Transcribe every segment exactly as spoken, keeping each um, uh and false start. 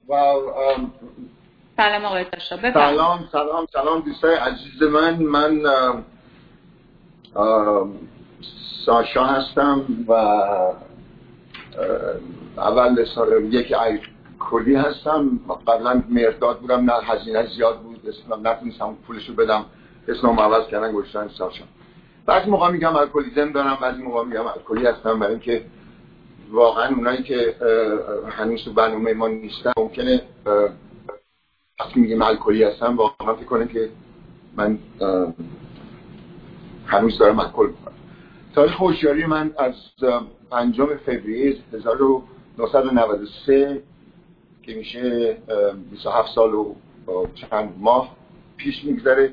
و ام، سلام آقای ساشا. بفرمایید. سلام سلام سلام دوستای عزیز من. من ام، ام، ساشا هستم و ام، اول سال یک الکلی هستم. قبلا مرداد بودم، نه هزینه زیاد بود، اسمم نتونستم پولشو بدم، اسمم عوض کردن گذاشتن ساشا. بعضی موقع میگم الکلیزم دارم، بعضی موقع میگم الکلی هستم، برای اینکه واقعا اونایی که هنوز تو برنامه ما نیستن ممکنه وقتی میگیم الکلی هستم واقعا فکر کنه که من هنوز دارم الکل میکنم. تاریخ هوشیاری من از پنجم فوریه هزار و نهصد و نود و سه که میشه بیست و هفت سال و چند ماه پیش میگذره.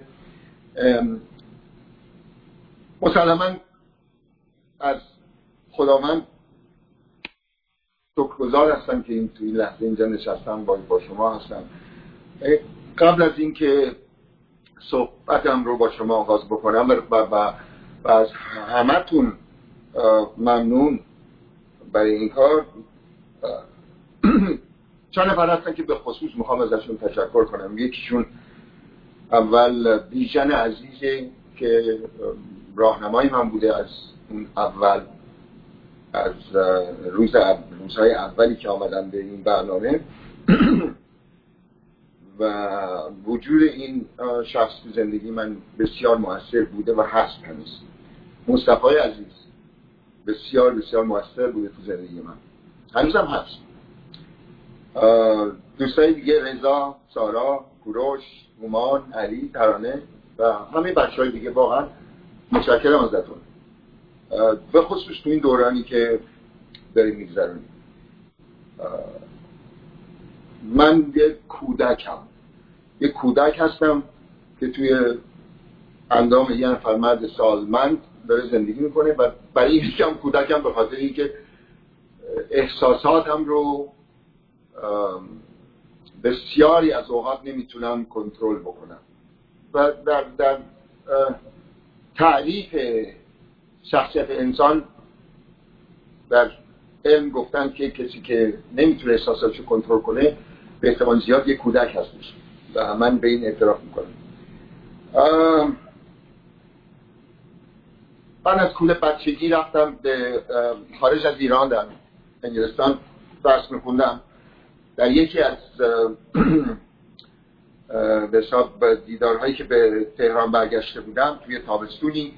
مسلماً از خداوند شکرگزار هستم که این توی لحظه اینجا نشستم با, با شما هستم. قبل از اینکه صحبتم رو با شما آغاز بکنم و, و, و از همتون ممنون برای این کار، چند نفر هستن که به خصوص میخوام ازشون تشکر کنم. یکیشون اول بیژن عزیزه که راهنمای من بوده از اون اول، از روز روزهای اولی که آمدم به این برنامه و وجود این شخص تو زندگی من بسیار مؤثر بوده و هست هنوز. مصطفی عزیز بسیار بسیار مؤثر بوده تو زندگی من، هنوزم هست. دوستای دیگه رضا، سارا، کوروش، هومان، علی، ترانه و همه بچهای دیگه واقعا متشکرم ازتون، به خصوص تو این دورانی که داریم میگذرونیم. من یه کودکم یه کودک هستم که توی اندام یه نفر مرد سالمند داره زندگی میکنه و برای این میگم کودکم به خاطر اینکه احساساتم رو بسیاری از اوقات نمیتونم کنترل بکنم و در, در تعریف شخصیت انسان در علم گفتن که کسی که نمیتونه احساساتشو کنترل کنه به احتمال زیاد یک کودک هستش و من به این اعتراف میکنم. من از کودک بچگی رفتم به خارج از ایران، در انگلستان درس میخوندم. در یکی از به حساب دیدارهایی که به تهران برگشته بودم توی تابستونی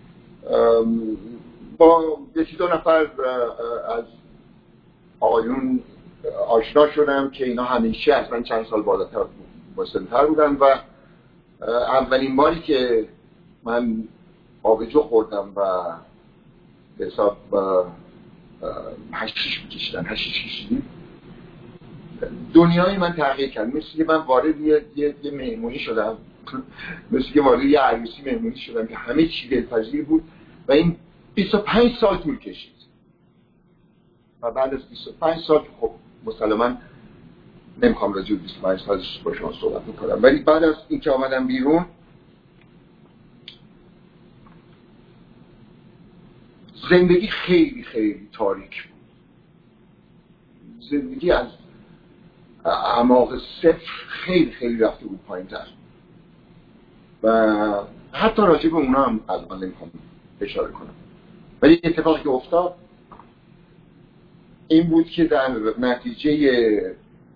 با یکی دو نفر از آقایون آشنا شدم که اینا همیشه از من چند سال بالاتر مسن‌تر بودن و اولین باری که من آبجو خوردم و به حساب حشیش میکشیدن حشیش کشیدیم دنیای من تغییر کرد. مثل که من وارد یه, یه،, یه مهمونی شدم، مثل که وارد یه عروسی مهمونی شدم که همه چی دلپذیر بود و این بیست و پنج سال طول کشید و بعد از بیست و پنج سال خب مسلماً نمیخوام راجع به بیست و پنج سالش با شما صحبت میکنم، ولی بعد از این که آمدم بیرون زندگی خیلی خیلی تاریک بود. زندگی از اعماق صفر خیلی خیلی رفته بود پایین تر و حتی راجع به اونا هم الان نمیخوام اشاره کنم. ولی اتفاقی که افتاد این بود که در نتیجه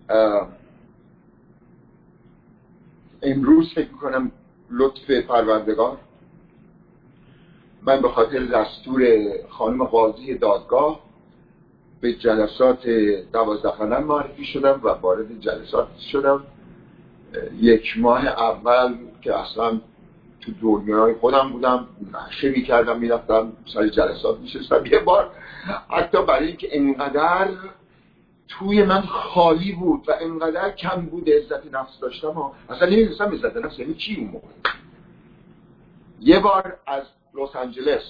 امروز فکر میکنم لطف پروردگار من به خاطر دستور خانم قاضی دادگاه به جلسات دوازده خانم معرفی شدم و وارد جلسات شدم. یک ماه اول که اصلا تو دنیای خودم بودم، نشه میکردم میرفتم سر جلسات میشستم. یه بار حتی برای اینکه انقدر توی من خالی بود و انقدر کم بود عزت نفس داشتم و اصلا نمیدونستم عزت نفس یعنی چی اون موقع. یه بار از لس آنجلس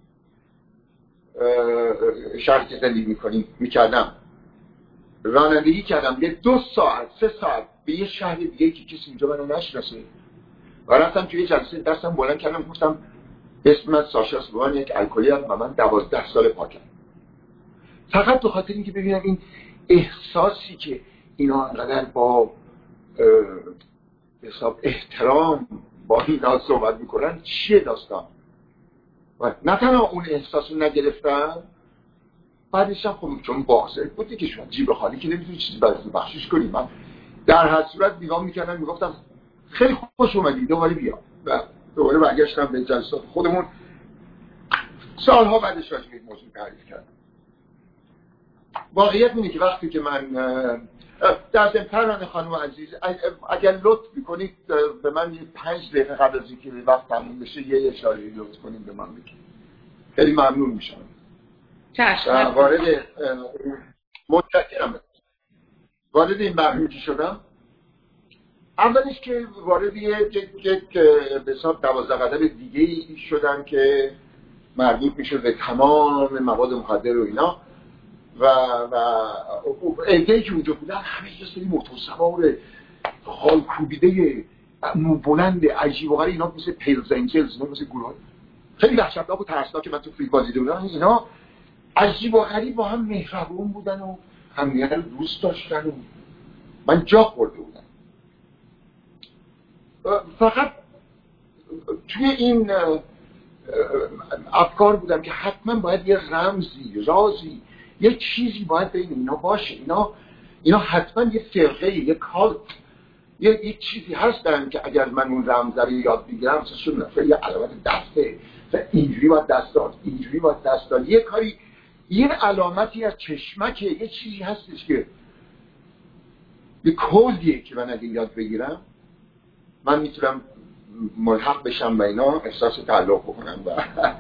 شهری که زندگی میکنیم میکردم رانندگی کردم یه دو ساعت سه ساعت به یه شهر دیگه که کسی اینجا منو نشناسه و رفتم توی جلسه دستم بلند کردم گفتم اسم من ساشا سوان، یک الکلی هم و من دوازده سال پاکم، فقط به خاطر اینکه ببینم این احساسی که اینا انقدر با حساب احترام با اینا صحبت میکنن، چیه داستان؟ و نه تنها اون احساس رو نگرفتن، بعدش هم خب چون بازه بودی که شما جیب خالی که نمیتونی چیزی برای بخشش کنی. من در هر صورت نگاه میکردم میگفتم خیلی خوش اومدی، دوباره بیا. و دوباره برگشتم به جلسات خودمون. سالها بعدش راجع به این موضوع تعریف کردم. واقعیت اینه که وقتی که من در ضمن ترانه خانم عزیز، اگر لطف میکنید به من یه پنج دقیقه قبل از اینکه وقت تموم بشه یه اشاره لطف کنید به من بگید، خیلی ممنون میشم. چشم. وارد متشکرم. وارد این برنامه شدم. اولش که وارد یک به حساب دوازده قدم دیگه ای شدم که مربوط میشد به تمام مواد مخدر و اینا و و ایده‌ای که اونجا بودن همه یه سری موتور سوار حال کوبیده بلند عجیب و غریب، اینا مثل پیلز انجلز، اینا مثل گروه خیلی وحشتناک و ترسناک که من تو فیلم بازی دیدم. اینا عجیب و غریب با هم مهربون بودن و همدیگه رو دوست داشتن و من جا خورده بودم. فقط توی این افکار بودم که حتما باید یه رمزی، رازی، یه چیزی باید بین اینا باشه. اینا اینا حتما یه فرقه، یه کالت، یه یه چیزی هستن که اگر من اون رمز رو یاد بگیرم مثلا شون یه علامت دسته، اینجوری باید دست داد، اینجوری باید دست داد، یه کاری، یه علامتی از چشمکه، یه چیزی هستش که یه کودیه که من اگه یاد بگیرم من میتونم ملحق بشم به اینا، احساس تعلق بکنم. و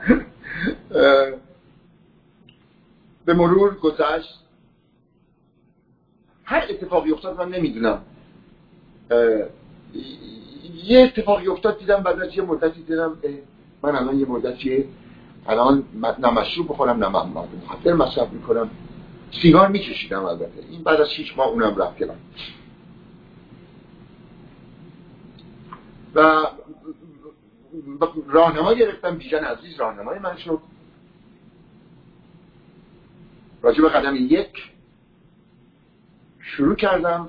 به مرور گذشت هر اتفاقی افتاد من نمیدونم، یه اتفاقی افتاد دیدم بعد از یه مدتی دیدم من الان یه مدتی الان نه مشروب بخورم نه مخدر مصرف میکنم، سیگار میکشیدم البته، این بعد از شیش ماه اونم رفت کنم و راهنما گرفتم. بیژن عزیز راهنمای من شد راجع به قدم یک. شروع کردم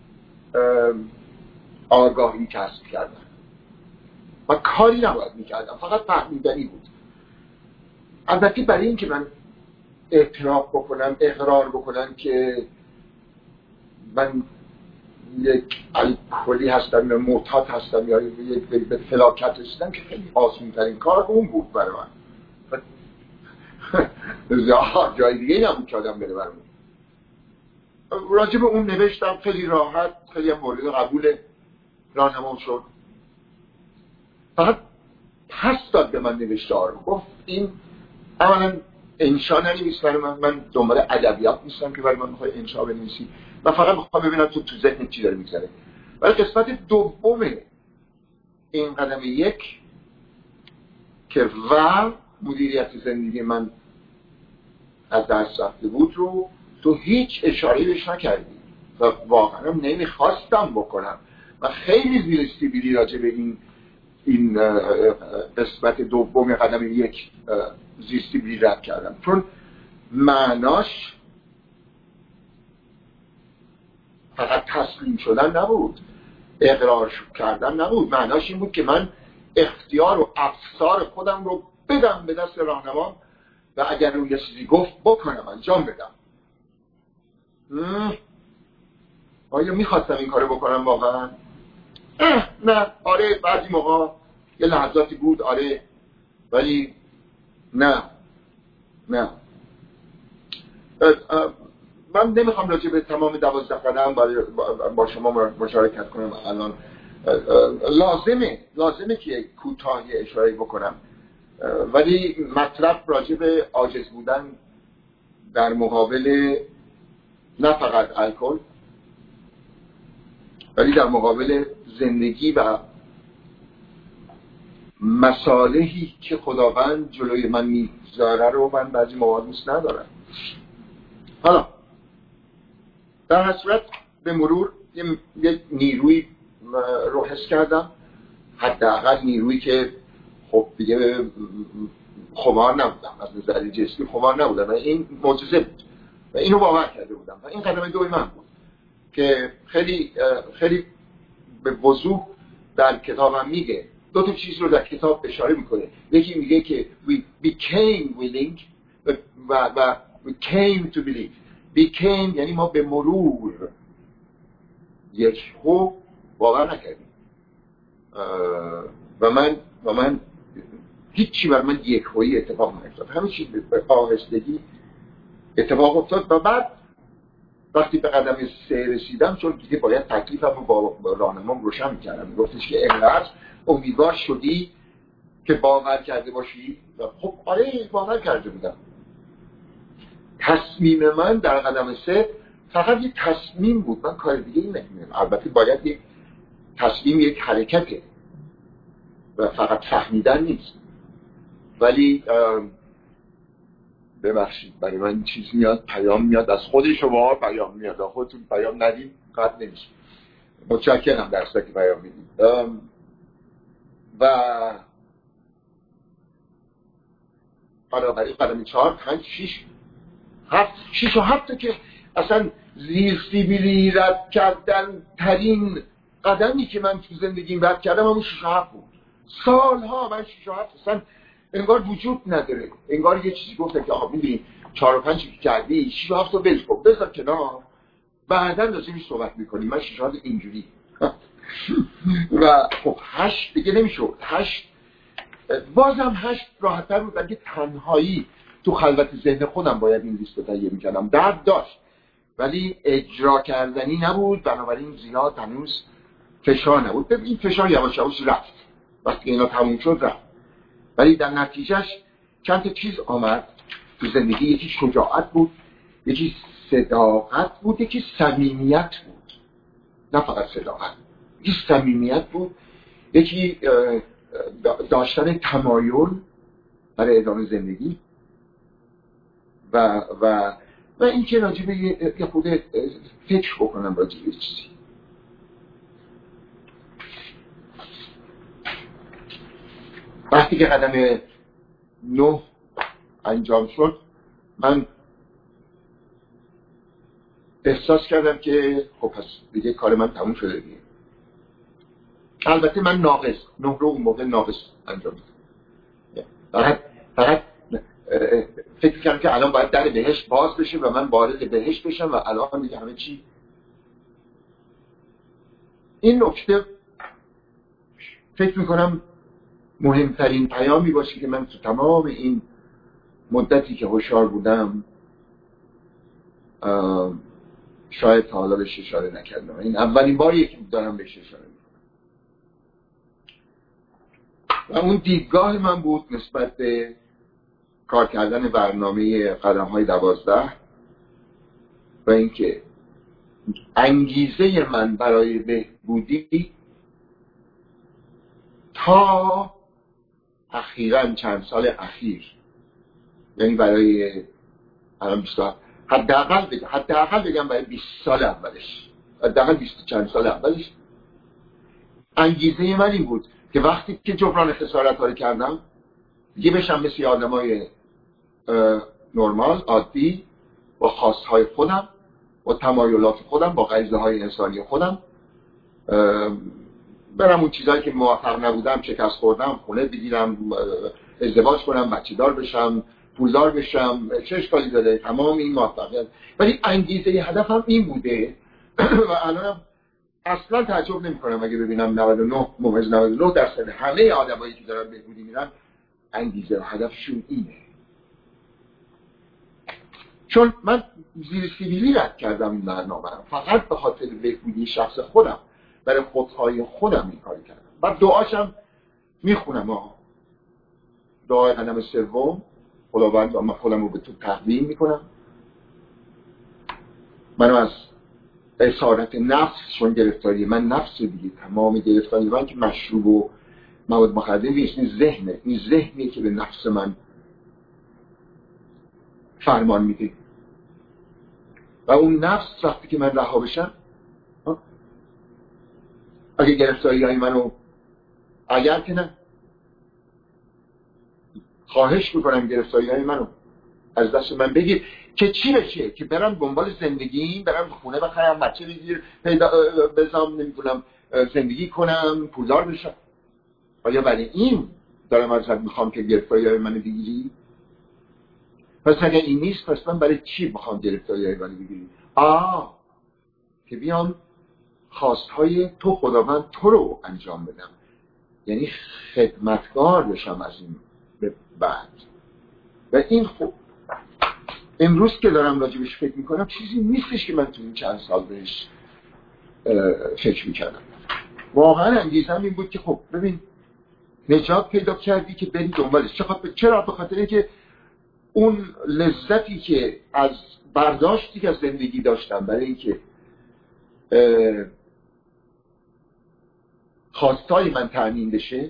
آگاهی کسب کردم و کاری نباید میکردم، فقط فهمیدنی بود. البته برای این که من اعتراف بکنم، اقرار بکنم که من یک الکلی هستم یا معتاد هستم یا یک به فلاکت رسیدم، که خیلی آسون ترین کار اون بود برای من. جای دیگه نبود که آدم بره برمون. راجع به اون نوشتم خیلی راحت، خیلی هم مورد قبول راهنمام شد. فقط پس داد به من نوشته ها رو، گفت این اولا انشا ننویس برای من، من دنبال ادبیات نیستم که برای من میخوای انشا بنویسی، من فقط میخوام ببینم تو تو ذهنت چی داره میگذره. ولی قسمت دوم این قدم یک که و مدیریت زندگی من از دست رفته بود رو تو هیچ اشاره بهش نکردی و واقعا نمیخواستم بکنم و خیلی زیر استیبیلی راجع به این این قسمت دوم قدم یک زیستی بی رد کردم، چون معناش فقط تسلیم شدن نبود، اقرار کردن نبود. معناش این بود که من اختیار و افسار خودم رو بدم به دست راهنمام و اگر اون یه چیزی گفت بکنم، انجام بدم. آیا میخواستم این کارو بکنم واقعا؟ نه. آره بعضی موقع یه لحظاتی بود، آره، ولی نه نه من نمیخوام راجع به تمام دوازده قدم با شما مشارکت کنم الان. لازمه لازمه که کوتاهی اشاره بکنم، ولی مطلب راجع به عاجز بودن در مقابل نه فقط الکل، ولی در مقابل زندگی و مصالحی که خداوند جلوی من میذاره رو من بعضی موارد دوست ندارم. حالا در هر صورت به مرور یک نیروی رو حس کردم، حداقل نیرویی که خب دیگه خمار نبودم، از نظر جسمی خمار نبودم و این معجزه بود و اینو باور کرده بودم و این قدم دوی من بود. که خیلی خیلی به وضوح در کتابم میگه، دو تا چیز رو در کتاب اشاره میکنه. یکی میگه که we became willing و و we came to believe. became یعنی ما به مرور یک هو باور نکردیم و من و من هیچی بر من یک هویی اتفاق نیفتاد، همه چیز به آهستگی اتفاق افتاد. و بعد وقتی به قدم سه رسیدم، چون دیگه باید تکلیفم رو با راهنمام روشن می‌کردم، میگفتش که اینقدر امیدوار شدی که باور کرده باشی؟ و خب آره باور کرده بودم. تصمیم من در قدم سه فقط یک تصمیم بود، من کار دیگه ای نمی‌کنم. البته باید یک تصمیم یک حرکته و فقط فهمیدن نیست. ولی ببخشید برای من این چیز میاد، پیام میاد از خود شما، پیام میاد از خودتون پیام ندید قطع نمیشه. متشکرم درسته که پیام میدید. و بنابراین قدم چهار پنج شیش هفت شیش و هفت که اصلا زیر سیبیلی رد کردن ترین قدمی که من تو زندگیم رد کردم همون شیش و هفت بود. سالها من شیش و هفت اصلا انگار وجود نداره، انگار یه چیزی گفته که آقا میبینی چهار و پنج که کردی شیش و هفت رو بل کن بذار کنار، بعدا راجعش صحبت میکنیم. من شیش و هفت اینجوری و خب هشت دیگه نمیشد. هشت بازم هشت راحت‌تر بود، اگه تنهایی تو خلوت ذهن خودم باید این لیست رو تهیه میکردم. درد داشت ولی اجرا کردنی نبود، بنابراین زیاد هنوز فشار نبود. این فشار یواش یواش رفت، وقتی اینا تموم شد رفت. ولی در نتیجهش چند تا چیز آمد تو زندگی. یکی شجاعت بود، یکی صداقت بود، یکی صمیمیت بود. نه فقط صداقت، یکی صمیمیت بود، یکی داشتن تمایل برای ادامه زندگی و و و این که راجع به یه خود فکر بکنم راجع به چیزی. وقتی که قدم نه انجام شد من احساس کردم که خب پس دیگه کار من تموم شده دیگه. البته من ناقص نه رو اون موقع ناقص انجام میدم. فقط فقط فکر کردم که الان باید در بهشت باز بشه و من وارد بهشت بشم و الان دیگه همه چی. این نکته فکر میکنم مهمترین پیامی باشه که من تو تمام این مدتی که هوشیار بودم شاید تا حالا بهش اشاره نکردم. این اولین باریه که دارم بهش اشاره میکنم و اون دیدگاه من بود نسبت به کار کردن برنامه قدم های دوازده و اینکه انگیزه من برای بهبودی تا اخیراً چند سال اخیر، یعنی برای الان بیست حداقل بگم حداقل بگم برای بیست سال اولش، حداقل بیست چند سال اولش انگیزه من این بود که وقتی که جبران خسارت ها رو کردم دیگه بشم مثل آدمای نرمال عادی با خواستهای خودم، با تمایلات خودم، با غریزه های انسانی خودم برم اون چیزایی که موفق نبودم، شکست خوردم، خونه بگیرم، ازدواج کنم، بچه دار بشم، پولدار بشم، چه اشکالی داره؟ تمام این موفقیت. ولی انگیزه هدفم این بوده و الان اصلا تعجب نمی کنم اگه ببینم نود و نه ممیز نود و نه درصد همه آدمایی که دارن بهبودی میرن انگیزه و هدفشون اینه. چون من زیر سیبیلی رد کردم این برنامه فقط به خاطر بهبودی شخص خودم، برای خودهای خودم این کاری کردم. بعد دعاشم میخونم ها، دعای قدم سوم خداوند من خودم رو به تو تقدیم میکنم، منو از اسارت نفس، چون گرفتاری من نفس دیگه، تمام گرفتاری من که مشروب و مواد مخدر نیست، این ذهنه، این ذهنیه که به نفس من فرمان میده و اون نفس وقتی که من رها بشم، اگه گرفتاری های منو اگر که نه خواهش میکنم گرفتاری های منو از دست من بگیر. که چی بشه؟ که برم دنبال زندگی، برم خونه بخرم، بچه بگیر پیدا بزام، نمیدونم زندگی کنم، پولدار بشم. آیا برای این دارم ازت میخوام که گرفتاریای منو بگیری؟ پس اگر این نیست، پس من برای چی میخوام گرفتاریای منو بگیری؟ آه که بیام خواستهای تو خداوند تو رو انجام بدم، یعنی خدمتگار بشم از این به بعد. و این خوب امروز که دارم راجبش فکر میکنم چیزی نیستش که من تو این چند سال بهش فکر میکردم. واقعا انگیزم این بود که خب ببین نجات پیدا کردی که بری دنبالش. چرا؟ به خاطر اینکه اون لذتی که از برداشتی که از زندگی داشتم برای اینکه خواستای من تأمین بشه،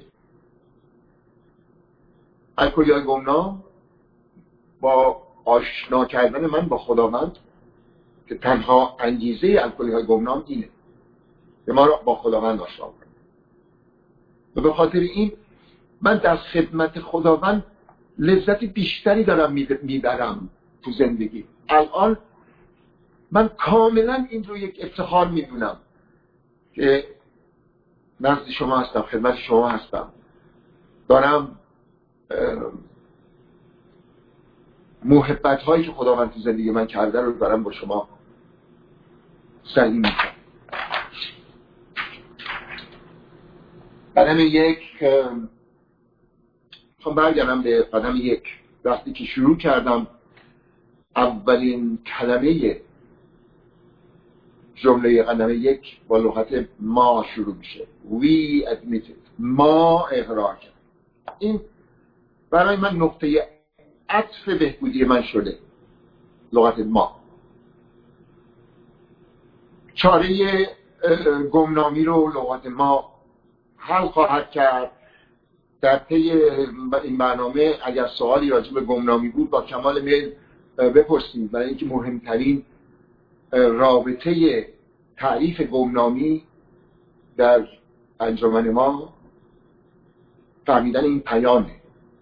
الکلیای گمنام با آشنا کردن من با خداوند که تنها انگیزه الکلیای گمنام اینه که ما رو با خداوند آشنا کنه. و به خاطر این من در خدمت خداوند لذت بیشتری دارم میبرم تو زندگی. الان من کاملا این رو یک افتخار میدونم که نزد شما هستم، خدمت شما هستم، دارم محبت هایی که خداوند تو زندگی من کرده رو دارم با شما سعی میکنم. قدم یک، خب برگردم به قدم یک. وقتی که شروع کردم اولین کلمه جمله قدم یک با لغت ما شروع میشه. We admit it. ما اقرار کرد. این برای من نقطه عطف بهبودی من شده، لغت ما. چاره گمنامی رو لغت ما حل خواهد کرد. در طی این برنامه اگر سوالی راجع به گمنامی بود با کمال میل بپرسید، برای اینکه مهمترین رابطه تعریف گمنامی در انجمن ما فهمیدن این پیامه.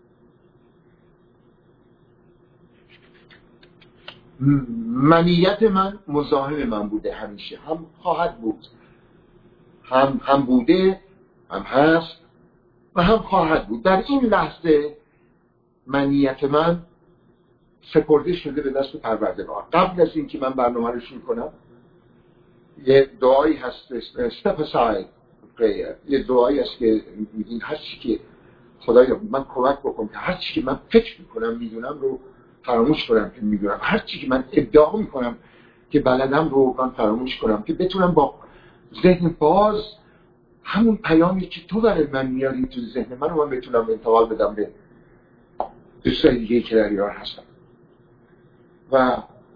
منیت من مزاحم من بوده همیشه، هم خواهد بود، هم هم بوده، هم هست و هم خواهد بود. در این لحظه منیت من سپرده شده به دست پروردگار. قبل از اینکه من برنامه رو شروع کنم یه دعایی هست، step aside prayer، یه دعایی هست که این هر چی که خدایا من کمک بکن که هر چی که من فکر میکنم میدونم رو فراموش کنم که میدونم، هر چی که من ادعا میکنم که بلدم رو من فراموش کنم، که بتونم با ذهن باز همون پیامی که تو برای من میاری تو ذهن من رو من بتونم انتقال بدم به دوستای دیگه که در ایران هستم. و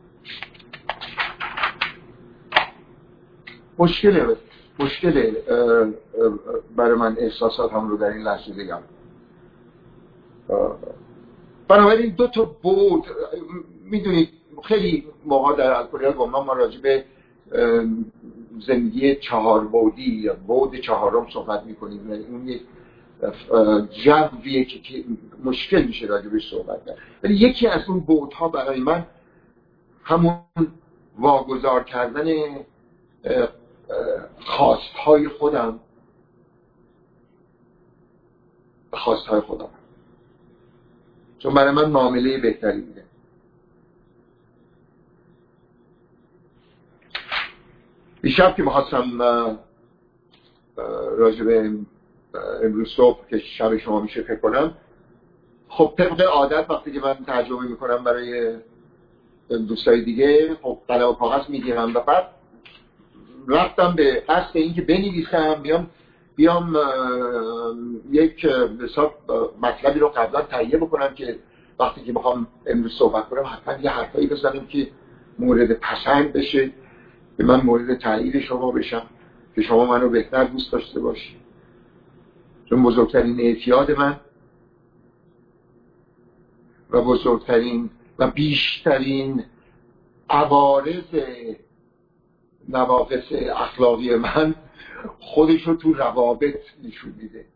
مشکله مشکله برای من احساساتم رو در این لحظه بگم. بنابراین دو تا بود، میدونید خیلی موقع در الکلیای گمنام ما راجع به زندگی چهار بعدی یا بعد چهارم صحبت میکنیم. اون یک جویه که مشکل میشه راجع بهش صحبت کرد، ولی یکی از اون بعدها برای من همون واگذار کردن خواستهای خودم به خواستهای خودم، چون برای من معامله بهتری میده. دیشب که میخواستم راجع به امروز صبح که شب شما میشه فکر کنم، خب طبق عادت وقتی که من ترجمه میکنم برای دوستای دیگه خب قلم و کاغذ میگیرم و بعد رفتم به قصد این که بنویسم، بیام بیام یک حساب مطلبی رو قبلا تهیه بکنم که وقتی که بخوام امروز صحبت کنم حتما یه حرفایی بزنم که مورد پسند بشه، به من مورد تعیید شما بشم، که شما منو بهتر دوست داشته باشی. چون بزرگترین اعتیاد من و بزرگترین و بیشترین عوارض نواقص اخلاقی من خودش رو تو روابط نشون میده.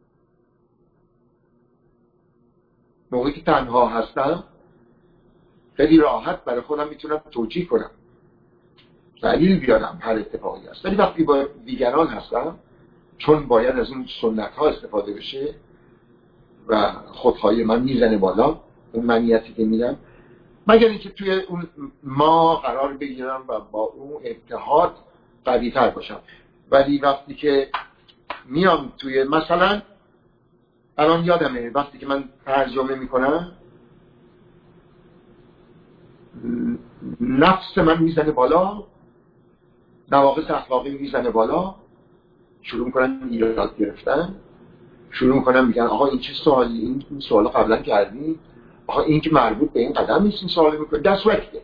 موقعی که تنها هستم خیلی راحت برای خودم میتونم توجیه کنم، دلیل بیارم هر اتفاقی هست. ولی وقتی با دیگران هستم، چون باید از اون سنت ها استفاده بشه و خودخواهی من میزنه بالا، اون منیتی که میدم، مگر اینکه توی اون ما قرار بگیرم و با اون اتحاد قوی تر باشم. ولی وقتی که میام توی، مثلا الان یادمه وقتی که من ترجمه میکنم نفس من میزنه بالا، نواقص اخلاقی میزنه بالا، شروع میکنن ایراد گرفتن، شروع میکنن میگن آقا این چه سوالی، این سوال قبلا کردی، آقا این که مربوط به این قدم نیست، این سوال میکنه دست وقته.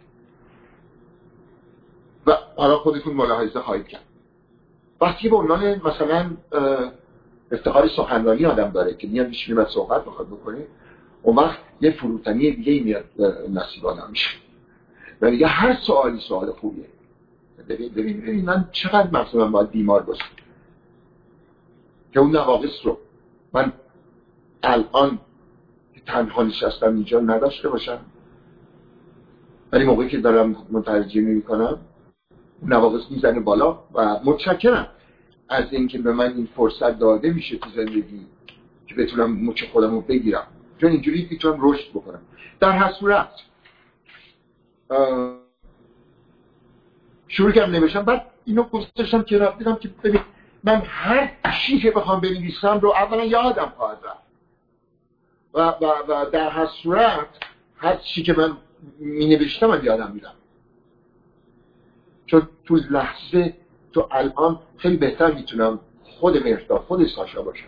و حالا خودتون ملاحظه خواهید کرد وقتی به عنوان مثلا افتخار سخنرانی آدم داره که میاد میشینه و صحبت بخواد بکنه، اون وقت یه فروتنی دیگه میاد نصیب آدم میشه و دیگه هر سوالی سوال خوبیه. ببین ببین ببین من چقدر مثلا باید بیمار باشم که اون نواقص رو من الان تنها نشستم اینجا نداشته باشم، ولی موقعی که دارم مترجمه میکنم اون نواقص میزنه بالا. و متشکرم از اینکه به من این فرصت داده میشه تو زندگی که بتونم مچ خودم رو بگیرم، چون اینجوری میتونم رشد بکنم. در هر صورت شروع کردم نوشتم، بعد اینو گذاشتم که رفتم که ببین من هر چی که بخوام بنویسم رو اولا یادم خواهد رفت و, و, و در هر صورت هر چی که من می نوشتم من یادم میرم، چون تو لحظه تو الان خیلی بهتر میتونم خود مهرداد خود ساشا باشم.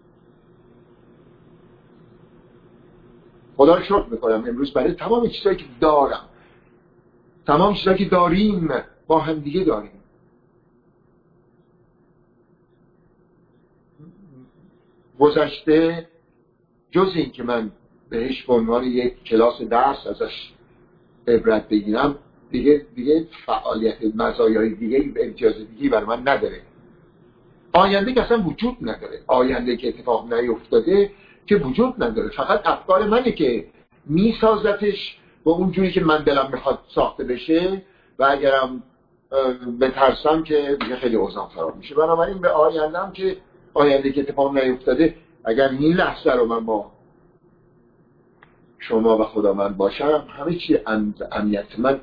خدا رو شکر میکنم امروز برای تمام چیزایی که دارم، تمام چیزایی که داریم با هم دیگه داریم. گذشته جز این که من بهش به عنوان یک کلاس درس ازش عبرت بگیرم، دیگه دیگه فعالیت مزایای دیگه اجازه دیگه برای من نداره. آینده که اصلا وجود نداره، آینده که اتفاق نیفتاده که وجود نداره، فقط افکار منه که میسازتش با اون جوری که من دلم میخواد ساخته بشه و اگرم بترسم که دیگه خیلی اوضاع خراب میشه. بنابراین به آیندهم که آینده که اتفاق نیفتاده، اگر این لحظه رو من با شما و خدا من باشم، همه چی امنیت من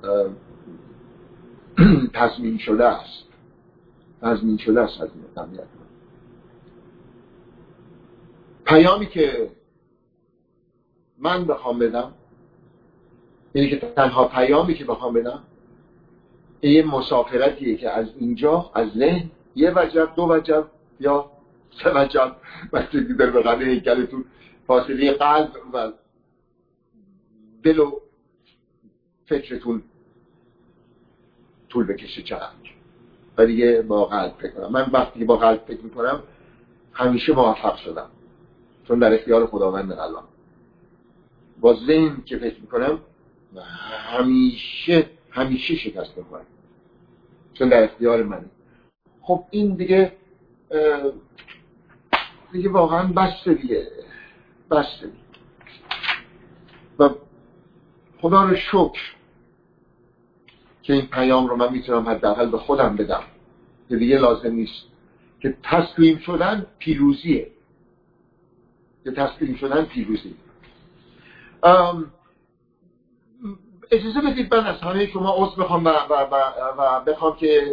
تضمین شده است، تضمین شده است از این امنیت من. پیامی که من بخوام بدم، اینه که تنها پیامی که بخوام بدم این یه مسافرتیه که از اینجا از ذهن یه وجب، دو وجب یا سه وجب بستگی داره به قدر هیکلتون، فاصله قلب و دل و فکرتون طول بکشه چقدر. و دیگه با قلب فکر کنم. من وقتی با قلب فکر میکنم همیشه موفق شدم، چون در اختیار خداوند الان. با ذهن که فکر میکنم همیشه همیشه شکست میخورم، چون در اختیار منه. خب این دیگه دیگه واقعا بسته دیگه، بسته دیگه. و خدا رو شکر که این پیام رو من میتونم حداقل به خودم بدم که دیگه لازم نیست، که تسلیم شدن پیروزیه، که تسلیم شدن پیروزی. اجازه بدید من از همه شما عذر بخوام و, و, و, و بخوام که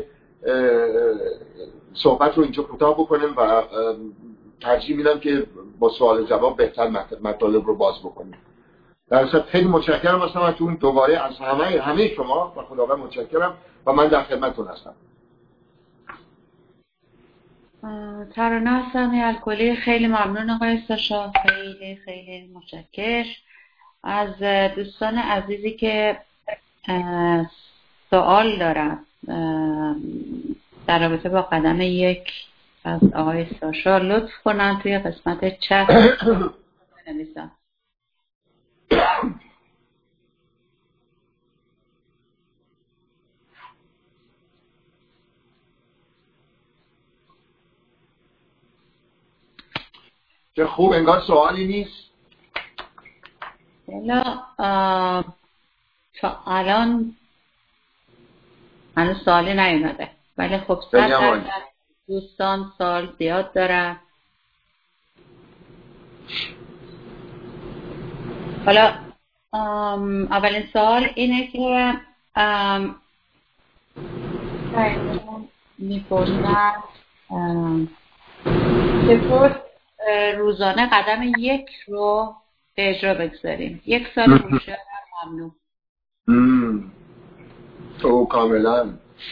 صحبت رو اینجا کوتاه بکنم و ترجیح میدم که با سوال جواب بهتر مطالب رو باز بکنیم. در اصل خیلی متشکرم از همتون، دوباره از همه همه شما و خداوند متشکرم و من در خدمتتون هستم. ترانه حسنی الکلی، خیلی ممنون آقای ساشا، خیلی خیلی متشکر. از دوستان عزیزی که سوال دارم در رابطه با قدم یک از آقای ساشا، لطف کنن توی قسمت چت بنویسن. چه خوب، انگار سوالی نیست. بلا تا الان هنوز سوالی نیومده، ولی خب صد درصد دوستان سوال زیاد دارن. حالا اولین سوال اینه که میپرسن چطور روزانه قدم یک رو به اجرا بگذاریم. یک سال هوشیار ممنون. او کاملا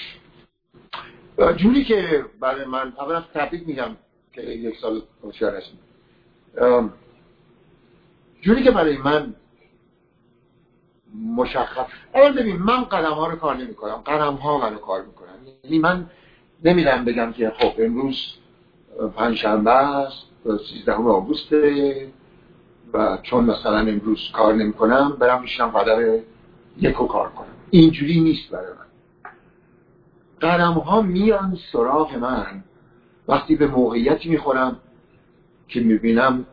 جوری که برای من، اولا تبریک میگم که یک سال هوشیار هستیم. جوری که برای من مشخص، اول ببین من قدم ها رو کار نمی کنم، قدم ها منو کار میکنن. یعنی من نمیرم بگم که خب امروز پنجشنبه است سیزدهم آگوسته و چون مثلا امروز کار نمی کنم برم میشنم قدم یکو کار کنم. اینجوری نیست برای من. قدم ها میان سراغ من وقتی به موقعیتی میخورم که میبینم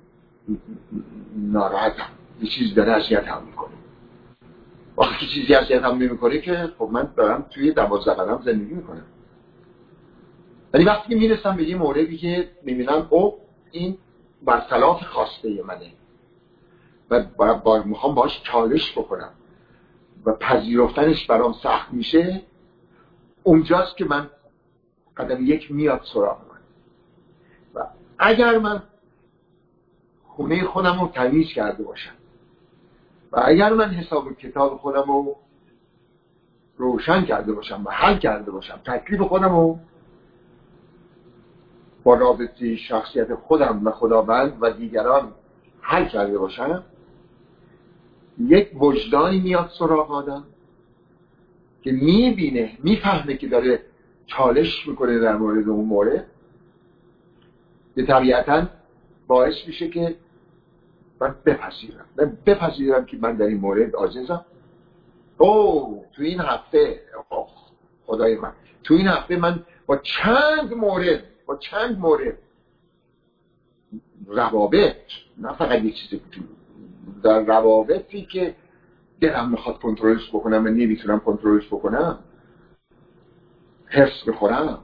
ناراحتم، یه چیز داره اذیتم میکنه. وقتی که چیزی اذیتم نمیکنه که خب من دارم توی دوازده قدم زندگی میکنم. ولی وقتی که میرسم به یه موردی که میبینم او این برخلاف خواسته منه و با میخوام باش چالش بکنم و پذیرفتنش برام سخت میشه، اونجاست که من قدم یک میاد سراغ من. و اگر من خونه خودم رو تمیز کرده باشم و اگر من حساب کتاب خودم رو روشن کرده باشم و حل کرده باشم، تکلیف خودم رو با رابطه شخصیت خودم و خداوند و دیگران حل کرده باشم، یک وجدانی میاد سراغ آدم که میبینه، میفهمه که داره چالش میکنه در مورد اون مورد، که طبیعتاً باعث میشه که من بپذیرم من بپذیرم که من در این مورد عاجزم. او تو این هفته اوه خدای من تو این هفته من با چند مورد با چند مورد روابط، نه فقط یک چیز در روابطی که دلم میخواد کنترلش بکنم و نمیتونم کنترلش بکنم حرص بخورم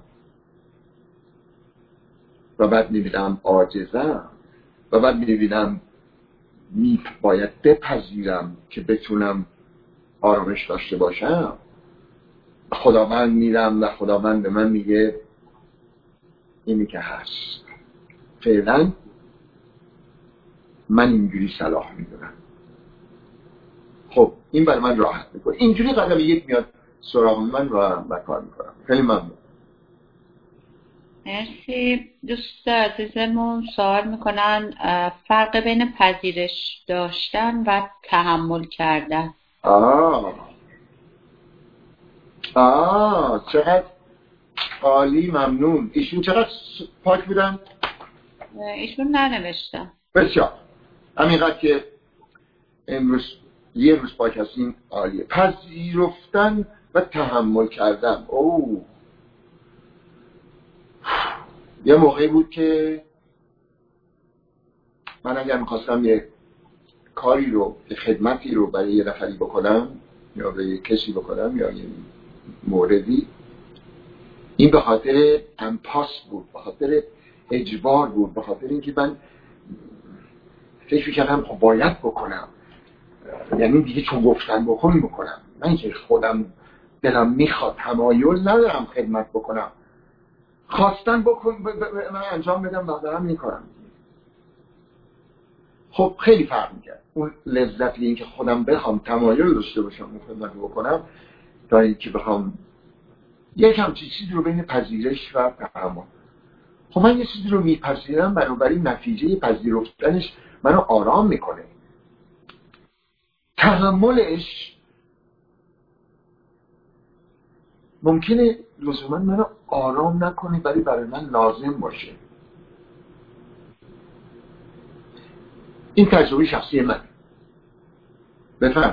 و بعد میبینم عاجزم و بعد میبینم می باید بپذیرم که بتونم آرامش داشته باشم. خداوند میرم و خداوند به من میگه اینی که هست، فعلا من اینجوری صلاح میدونم. خب این برای من راحت میکنه. اینجوری قدم یک میاد سراغ من و من کار میکنم. خیلی ممنون. مرسی. دوست عزیزمون سوال میکنن فرق بین پذیرش داشتن و تحمل کردن. آه آه چقدر عالی، ممنون. ایشون چقدر پاک بودن؟ ایشون ننوشتن. بسیار همینقدر که امروز یه روز پاک هستیم عالیه. پذیرفتن و تحمل کردن. اوه یه موقعی بود که من اگر میخواستم یه کاری رو، یه خدمتی رو برای یه نفری بکنم یا به یه کسی بکنم یا یه موردی، این به خاطر امپاس بود، به خاطر اجبار بود، به خاطر اینکه من فکر کردم خب باید بکنم، یعنی دیگه چون گفتن بکن بکنم. من که خودم دلم میخواد، تمایل ندارم خدمت بکنم، خواستن بکن ب- ب- من انجام بدم و دارم میکنم. خب خیلی فرق میکرد اون لذتی این که خودم بخوام تمایل داشته باشم اون خدمت رو بکنم تا اینکه بخوام یک همچین چیزی رو بین پذیرش و تحمل. خب من یه چیزی رو میپذیرم، بنابراین نتیجه پذیرفتنش منو آرام میکنه. تحملش ممکنه لزوما منو آرام نکنه ولی برای من لازم باشه. این تجربه شخصی من. بفهم.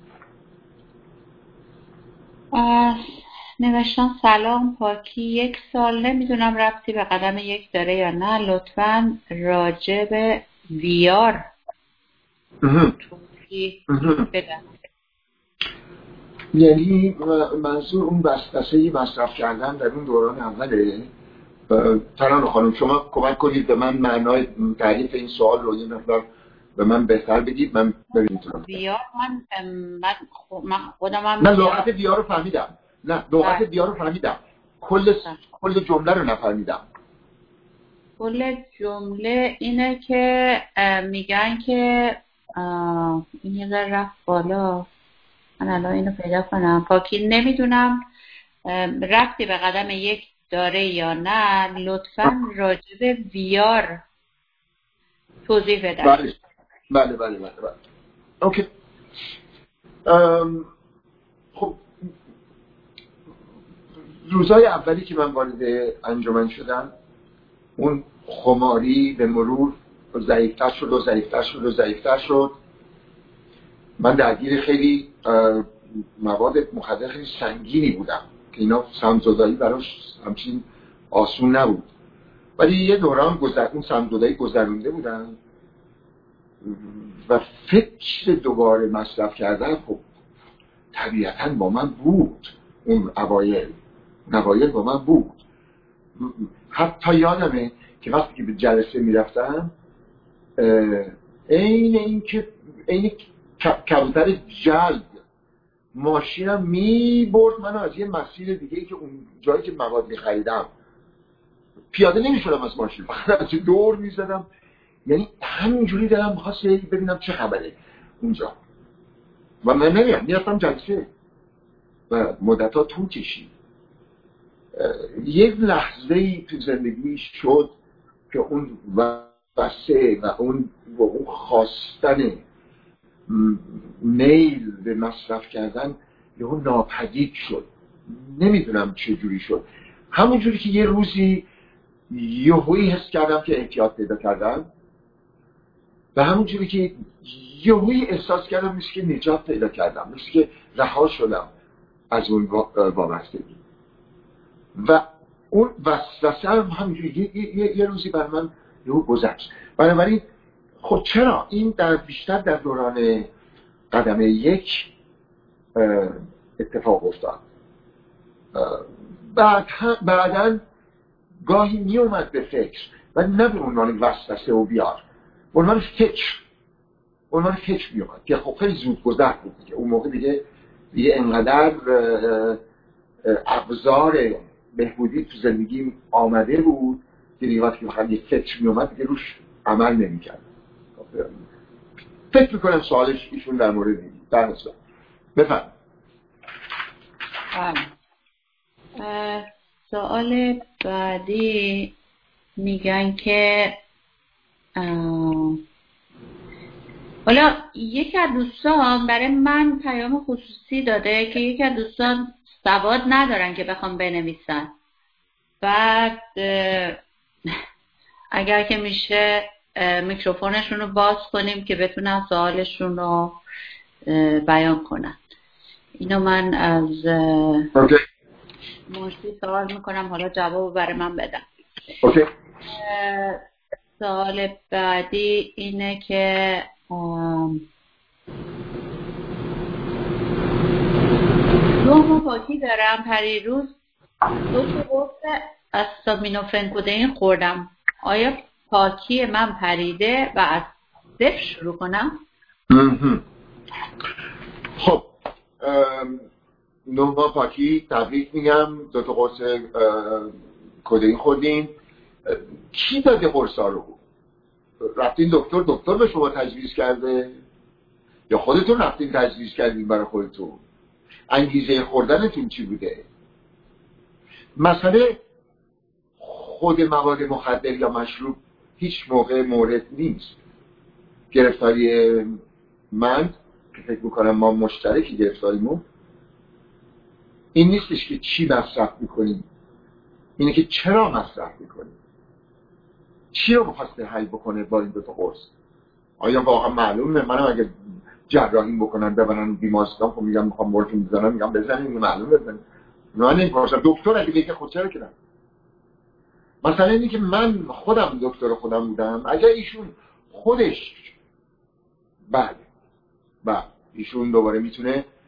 نوشتن سلام پاکی، یک سال نمیدونم ربطی به قدم یک داره یا نه، لطفاً راجع به ویار توضیح بدن. یعنی منظور اون وسوسه مصرف کردن در اون دوران اوله. ترانه خانم شما کمک کنید به من معنای تعریف این سوال رو یه مقدار به من بهتر بگید. من ببینم ویار من من من خودم هم نه لغت ویار رو فهمیدم. نه لغت ویار رو فهمیدم. کل کل جمله رو نفهمیدم. کل جمله اینه که میگن که این یه ذره رفت بالا، من الان اینو پیدا کنم. پاکی نمیدونم رفتی به قدم یک داره یا نه، لطفاً راجع به ویار توضیح بده. بله بله بله بله بله اوکی. ام... خب روزای اولی که من وارد انجمن شدم اون خماری به مرور ضعیفتر شد و ضعیفتر شد و ضعیفتر شد. من درگیر خیلی مواد مخدر خیلی سنگینی بودم که اینا سمزدایی براش همچین آسون نبود، ولی یه دوران گذر... اون سمزدایی گذرونده بودم و فکر دوباره مصرف کردن خب طبیعتاً با من بود. اون اوایل اوایل با من بود. حتی یادمه که وقتی که به جلسه میرفتم این این که این کبوتر جلد ماشینم می برد منو از یه مسیر دیگه ای که اون جایی که مواد می خریدم پیاده نمی شدم از ماشین، فقط از دور می زدم. یعنی همینجوری دارم خواست ببینم چه خبره اونجا و من نمیم میرفتم جلسه و مدت ها طول کشید. یک لحظه ای تو زندگی شد که اون وسه و اون و اون خواستن میل به مصرف کردن یه اون ناپدید شد. نمیدونم چه جوری شد. همون جوری که یه روزی یهویی حس کردم که احتیاط پیدا کردم و همون جوری که یهویی احساس کردم مثل که نجات پیدا کردم، مثل که رها شدم از اون وابستگی و اون وسوسه هم همونجوری یه, یه،, یه روزی بر من یهو گذشت. بنابراین خب چرا این در بیشتر در دوران قدم یک اتفاق افتاد. بعد بعداً گاهی می اومد به فکر و نه به عنوان وسوسه و بیار، به عنوان فکر به عنوان فکر می اومد که خب خیلی زود گذشت بود که اون موقع دیگه دیگه انقدر ابزار بهبودی تو زندگی آمده بود که دیگه وقتی که فقط یه فکر می اومد دیگه روش عمل نمی کرد. فکر میکنم سوالش ایشون در مورد این در نسبت بفهم. سوال بعدی میگن که حالا یکی از دوستان برای من پیام خصوصی داده که یکی از دوستان سواد ندارن که بخوام بنویسن. بعد اگر که میشه میکروفونشون رو باز کنیم که بتونن سوالشون رو بیان کنن. اینو من از okay. مرسی سوال میکنم، حالا جواب برای من بدن. okay. سوال بعدی اینه که روح پاکی دارم، پریروز دو تا قرص استامینوفن کدئین خوردم. آیا پاکی من پریده و از صفر شروع کنم؟ خب نوما پاکی تبریک میگم، دو تا قرص کدئین خوردین. کی داده قرصا رو؟ رفتین دکتر دکتر به شما تجویز کرده یا خودتون رفتین تجویز کردین برای خودتون؟ انگیزه خوردنتون چی بوده؟ مسئله خود مواد مخدر یا مشروب هیچ موقع مورد نیست. گرفتاری من که فکر میکنم ما مشترکی گرفتاریمون این نیستش که چی مصرف میکنیم، اینه که چرا مصرف میکنیم، چی رو بخواسته حل بکنه با این دو تا قرص. آیا واقعا معلومه منم اگه جراحی بکنن ببرن بیمارستان خب میگم میخوام مورفین بزنم میگم بزنین، معلومه بزنین. نه نمی‌پرسم دکتر اگه بگه خود چرا کردم. مثلا اینی که من خودم دکتر خودم بودم، اگه ایشون خودش بله بله ایشون دوباره میتونه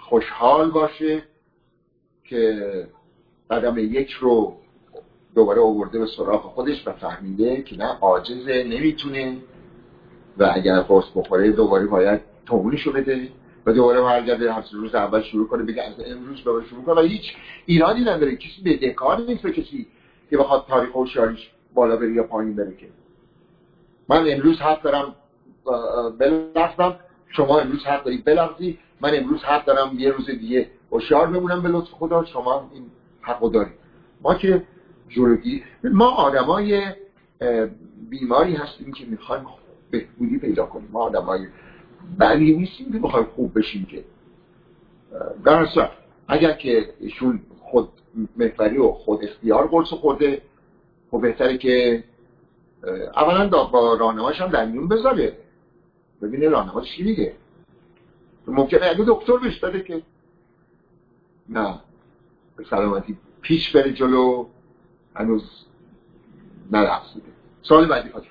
خوشحال باشه که قدم یک رو دوباره آورده به سراغ خودش و فهمیده که نه عاجزه، نمیتونه و اگر قرص بخوره دوباره باید تومونیشو بده و دوباره برگرده هفت روز اول شروع کنه بگه از امروز دوباره شروع کنه و هیچ ایرادی نداره. کسی بدهکار نیست به کسی که بخواد تاریخ هوشیاریش بالا بره یا پایین بره. که من امروز حق دارم بلغزم، شما امروز حق دارید بلغزی، من امروز حق دارم یه روز دیگه هوشیار بمونم به لطف خدا، شما این حقو دارید. ما که جورگی ما آدمای بیماری هستیم که میخوایم بهبودی پیدا کنیم. ما آدمای بدی نیستیم که بخوایم خوب بشیم. که در اصل اگر که ایشون خود محوری و خود اختیار قرص خورده خب بهتره که اولا با راهنماش هم در میون بذاره ببینه راهنماش چی میگه. ممکنه اگه دکتر بهش داده که نه به سلامتی پیش بره جلو هنوز نرسیده. سوال بعدی خواهد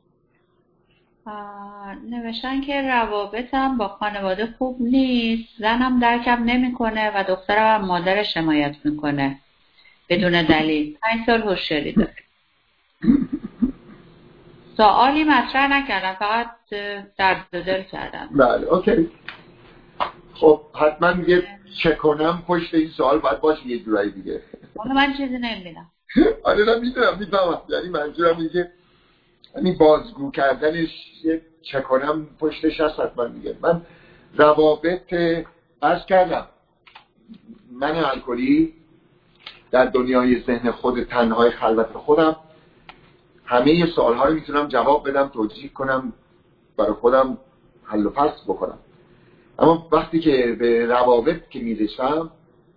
نوشتن که روابطم با خانواده خوب نیست، زنم درکم نمیکنه و دخترم هم مادرش حمایت میکنه بدون دلیل. پنج سال هوشیاری داره. سوالی مطرح نکردم، فقط درد دل کردم. بله اوکی. خب حتما یه چک کنم پشت این سوال باید باشه یه جورایی دیگه. والا من چیزی نمیدونم. آره نه میدونم میفهمم. یعنی منظورم اینه که یعنی بازگو کردنش یه چک کنم پشتش هست حتما دیگه. من روابط عرض کردم من الکلی در دنیای ذهن خود تنهای خلوت خودم همه سوالها رو میتونم جواب بدم، توجیه کنم، برای خودم حل و فصل بکنم. اما وقتی که به روابط که میرسم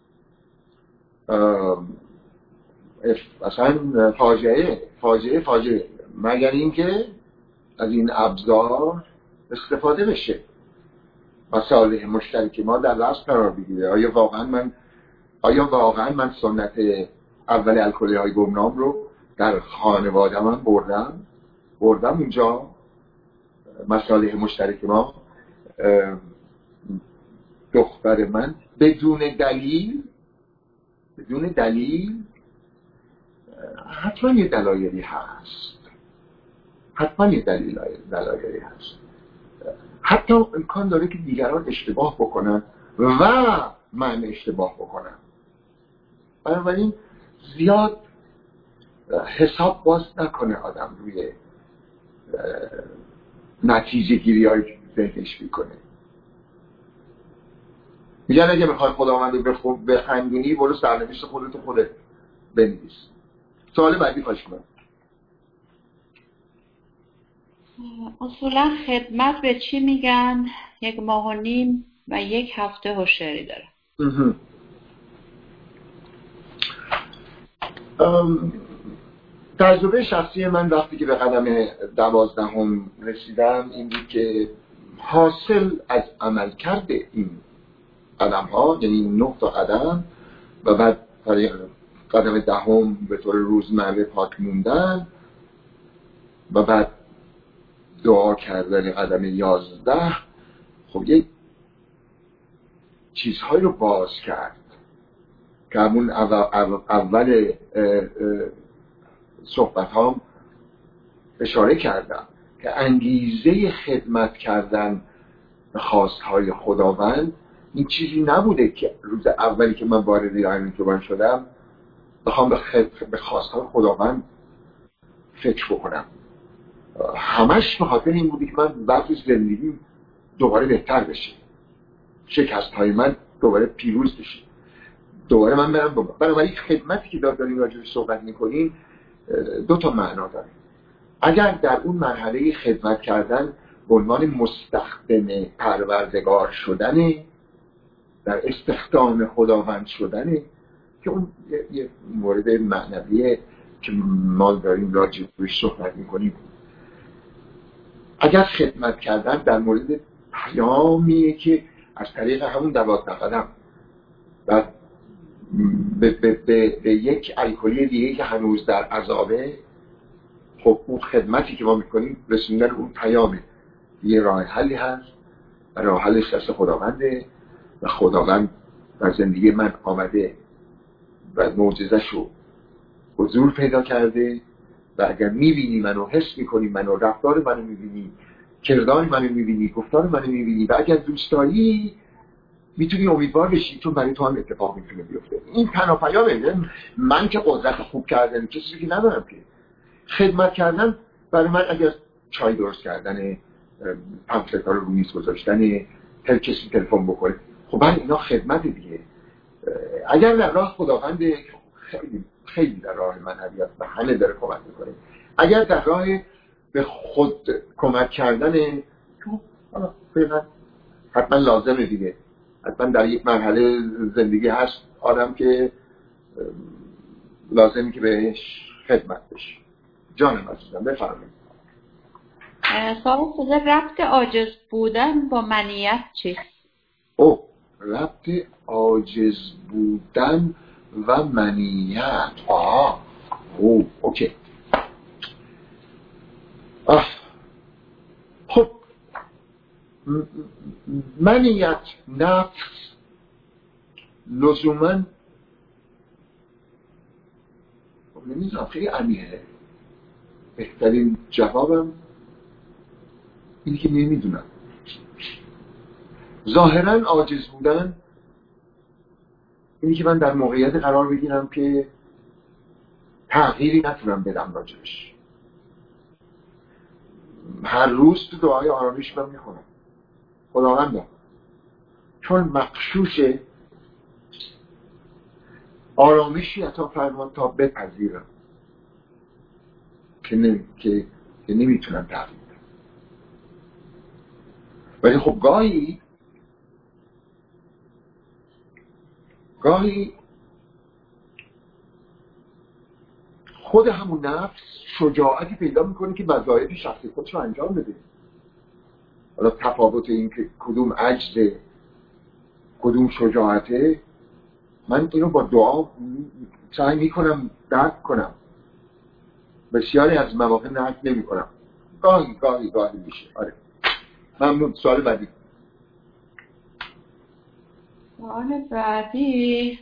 اصلا فاجعه فاجعه فاجعه مگر اینکه از این ابزار استفاده بشه مصالح مشترک ما در رأس قرار بگیره. آیا واقعا من آیا واقعا من سنت اول الکلی های گمنام رو در خانواده من بردم بردم اونجا مصالح مشترک ما دختر من بدون دلیل بدون دلیل حتما یه دلایلی هست حتما یه دلیل دلایلی هست حتی امکان داره که دیگران اشتباه بکنن و من اشتباه بکنم. بنابراین زیاد حساب باز نکنه آدم روی نتیجه گیری های ذهنش میکنه. میگن اگه میخوای خداوند رو بخندونی برو سرنوشت خودتو خودت بنویس. سوال بعدی خواهش کنم. اصولا خدمت به چی میگن؟ یک ماه و نیم و یک هفته هوشیاری داره. تجربه شخصی من وقتی که به قدم دوازدهم رسیدم این بود که حاصل از عمل کرده این قدم ها، یعنی نه تا قدم و بعد قدم دهم به طور روزمره پاک موندن و بعد دعا کردن قدم یازده، خب یک چیزهایی رو باز کرد که همون اول, اول صحبت هم اشاره کردم که انگیزه خدمت کردن به خواستهای خداوند این چیزی نبوده که روز اولی که من وارد ایران توبان شدم بخوام به, خد... به خواستهای خداوند فکر بکنم. همش به خاطر این بودی که من وقتی زندگیم دوباره بهتر بشه، شکست های من دوباره پیروز بشه، دوباره من برم دوباره. بنابراین خدمتی که داریم راجعش صحبت میکنیم دو تا معنا داره. اگر در اون مرحله خدمت کردن به عنوان مستخدم پروردگار شدنه، در استخدام خداوند شدنه که اون یه مورد معنویه که ما داریم راجعش صحبت میکنیم. اگر خدمت کردن در مورد پیامیه که از طریق همون دوازده قدم و به, به, به, به یک الکلی دیگه که هنوز در عذابه، خب اون خدمتی که ما میکنیم رسوندن اون پیامه. یه راه حلی هست، راه حلش دست خداونده و خداوند در زندگی من آمده و معجزه‌شو حضور پیدا کرده و اگر میبینی منو، حس میکنی منو، رفتار منو میبینی، کردار منو میبینی، گفتار منو میبینی و اگر دوست داری میتونی امیدوار بشی، چون برای تو هم اتفاق میتونه بیفته. این تنها پیامه. من که قدرت خوب کردن کسی که ندارم، که خدمت کردن برای من اگر چای درست کردن، پمفلت‌ها رو روی میز گذاشتن، هر کسی تلفن بکنه، خب من اینا خدمت دیگه. اگر در راه خداوند خیلی خیلی در راه من هدیت و همه داره کمک میکنه، اگر در راه به خود کمک کردن تو حالا فعلا حتما لازمه دیگه، حتما در یک مرحله زندگی هست آدم که لازمی که بهش خدمت بشه. جانم عزیزم بفرمایید. سوال شده ربط عاجز بودن با منیت چیست؟ او ربط عاجز بودن و منیت. آه او اوکی. آه. خب منیت، نفس، لزومن نمیدونم، خیلی عمیقه. بهترین جوابم اینی که نمیدونم. ظاهرا عاجز بودن اینی که من در موقعیت قرار بگیرم که تغییری نتونم بدم راجبش. هر روز تو دعای آرامش من میخونم خداوندم چون مغشوشه آرامشی عطا فرمان تا بپذیرم که, نمی... که... که نمیتونم تغییر بدم. ولی خب گاهی گاهی خود همون نفس شجاعتی پیدا میکنه که وظایف شخصی خودش رو انجام بده. حالا تفاوت این که کدوم عجزه کدوم شجاعته، من اینو با دعا سعی میکنم درک کنم. بسیاری از مواقع درک نمی کنم. گاهی گاهی گاهی میشه. آره ممنون. سوال بعدی. سوال بعدی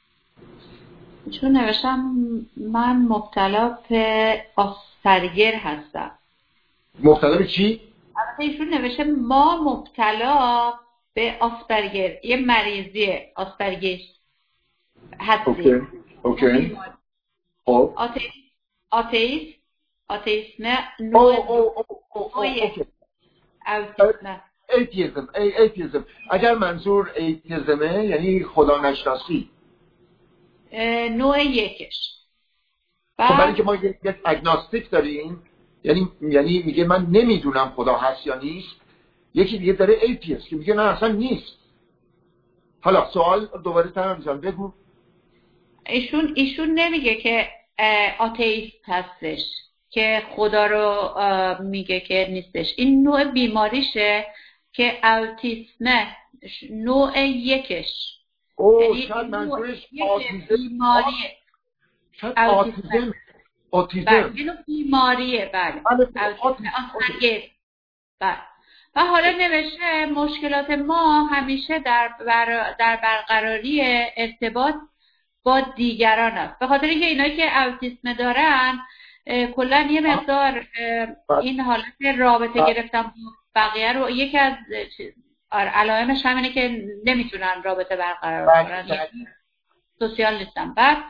چون نوشتم من مبتلا به آسپرگر هستم. مبتلا به چی؟ البته ایشون نوشته ما مبتلا به آسپرگر، یه مریضیه آسپرگر هستی. اوکی اوکی. خب آتئیسم آتئیسم آتئیسم او او او او اوکی. اوتیسم ایتیزم ایتیزم. اگر منظور ایتیزمه یعنی خدا نشناسی، نوع یکش. خب برای که ما یک اگناستیک داریم، یعنی یعنی میگه من نمیدونم خدا هست یا نیست. یکی دیگه داره ایتیست که میگه نه اصلا نیست. حالا سوال دوباره تمام میشم بگو. ایشون ایشون نمیگه که آتئیست هستش که خدا رو میگه که نیستش. این نوع بیماریشه که اوتیسم نوع یکش. اوه شاید منظورش بیماریه. شاید آتیزم. آتیزم بله اینو بیماریه. بله آتیزم. بله. و حالا نوشته مشکلات ما همیشه در بر... در برقراری ارتباط با دیگران است. به خاطر اینکه اینایی که اوتیسم دارن کلا یه مقدار این حالت رابطه گرفتن با بقیه رو، یکی از علائمش همینه که نمیتونن رابطه برقرار کنن، سوسیال نیستن. بعد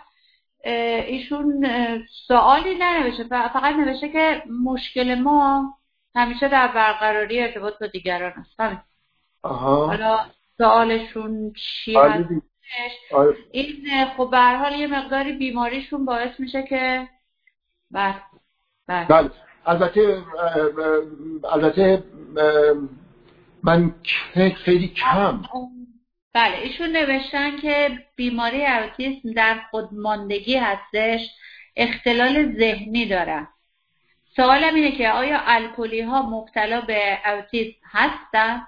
ایشون سوالی ننوشته، فقط نوشته که مشکل ما همیشه در برقراری ارتباط با دیگران است. همین. حالا سوالشون چی هست؟ این خب به هر حال یه مقداری بیماریشون باعث میشه که بله بله البته البته من خیلی کم. بله ایشون نوشتن که بیماری اوتیسم در خودماندگی هستش، اختلال ذهنی دارن. سوالم اینه که آیا الکلی ها مبتلا به اوتیسم هستن؟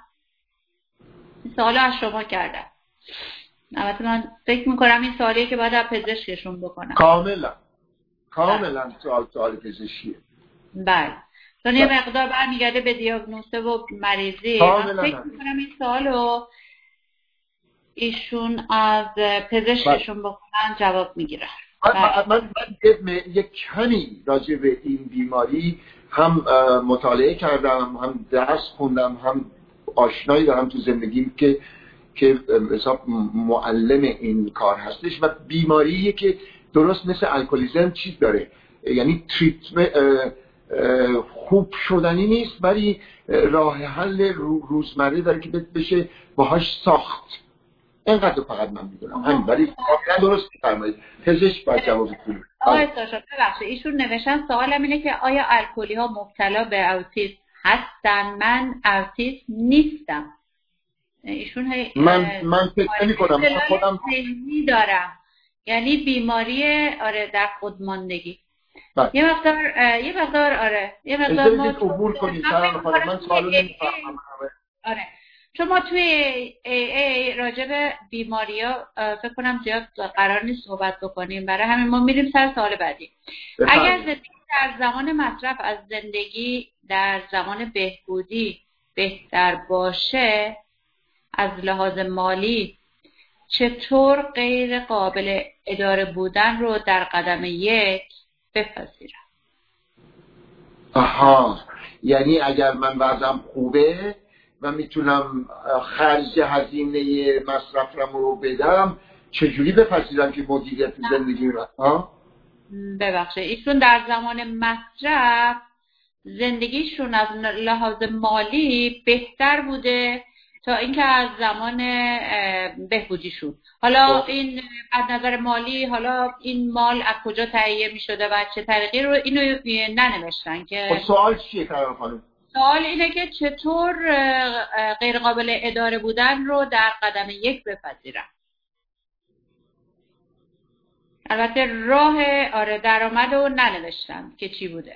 این سوال از شما کردم. البته من فکر میکنم این سوالیه که باید از پزشکشون بکنم. کاملا کاملا سوال سوال پزشکیه. بله چون یه مقدار برمیگرده به دیاگنوز و مریضی. من فکر میکنم این سوالو ایشون از پزشکشون بکنن جواب میگیرن. من, من, من یک کمی راجع به این بیماری هم مطالعه کردم، هم درس خوندم، هم آشنایی دارم تو زندگیم که که حساب معلم این کار هستش و بیماریه که درست مثل الکلیزم چیز داره، یعنی تریتمنت خوب شدنی نیست ولی راه حل روزمره داره که بشه باهاش ساخت. اینقدر فقط من میدونم همین، ولی واقعا درست میفرمایید پزشک باید جواب بده. آقای ساشا ببخشید ایشون نوشتن سوالم اینه که آیا الکلی ها مبتلا به اوتیسم هستن؟ من اوتیسم نیستم. ایشون هی من من فکر نمی‌کنم، من خودم ذهنی دارم، یعنی بیماری آره در خودماندگی. یه مقدار یه مقدار آره یه مقدار ما عبور کنید سلام خانم، من سوالو نمی‌فهمم. آره چون ما توی ای ای راجع به بیماری‌ها فکر کنم زیاد قرار نیست صحبت بکنیم، برای همین ما میریم سر سوال بعدی. اگر زندگی در زمان مصرف از زندگی در زمان بهبودی بهتر باشه از لحاظ مالی، چطور غیر قابل اداره بودن رو در قدم یک بپذیرم؟ آها، یعنی اگر من وضعم خوبه و میتونم خرج هزینه مصرفم رو بدم، چجوری بپذیرم که مدیریت زندگی رو؟ ها؟ ببخشید ایشون در زمان مصرف زندگیشون از لحاظ مالی بهتر بوده تا اینکه از زمان بهبودیشون. حالا این از نظر مالی، حالا این مال از کجا تهیه می شده و چه طریقی رو اینو ننوشتن که. سوال چیه کارم خانم؟ سوال اینه که چطور غیر قابل اداره بودن رو در قدم یک بپذیرم. البته راه آره درآمد رو ننوشتم که چی بوده.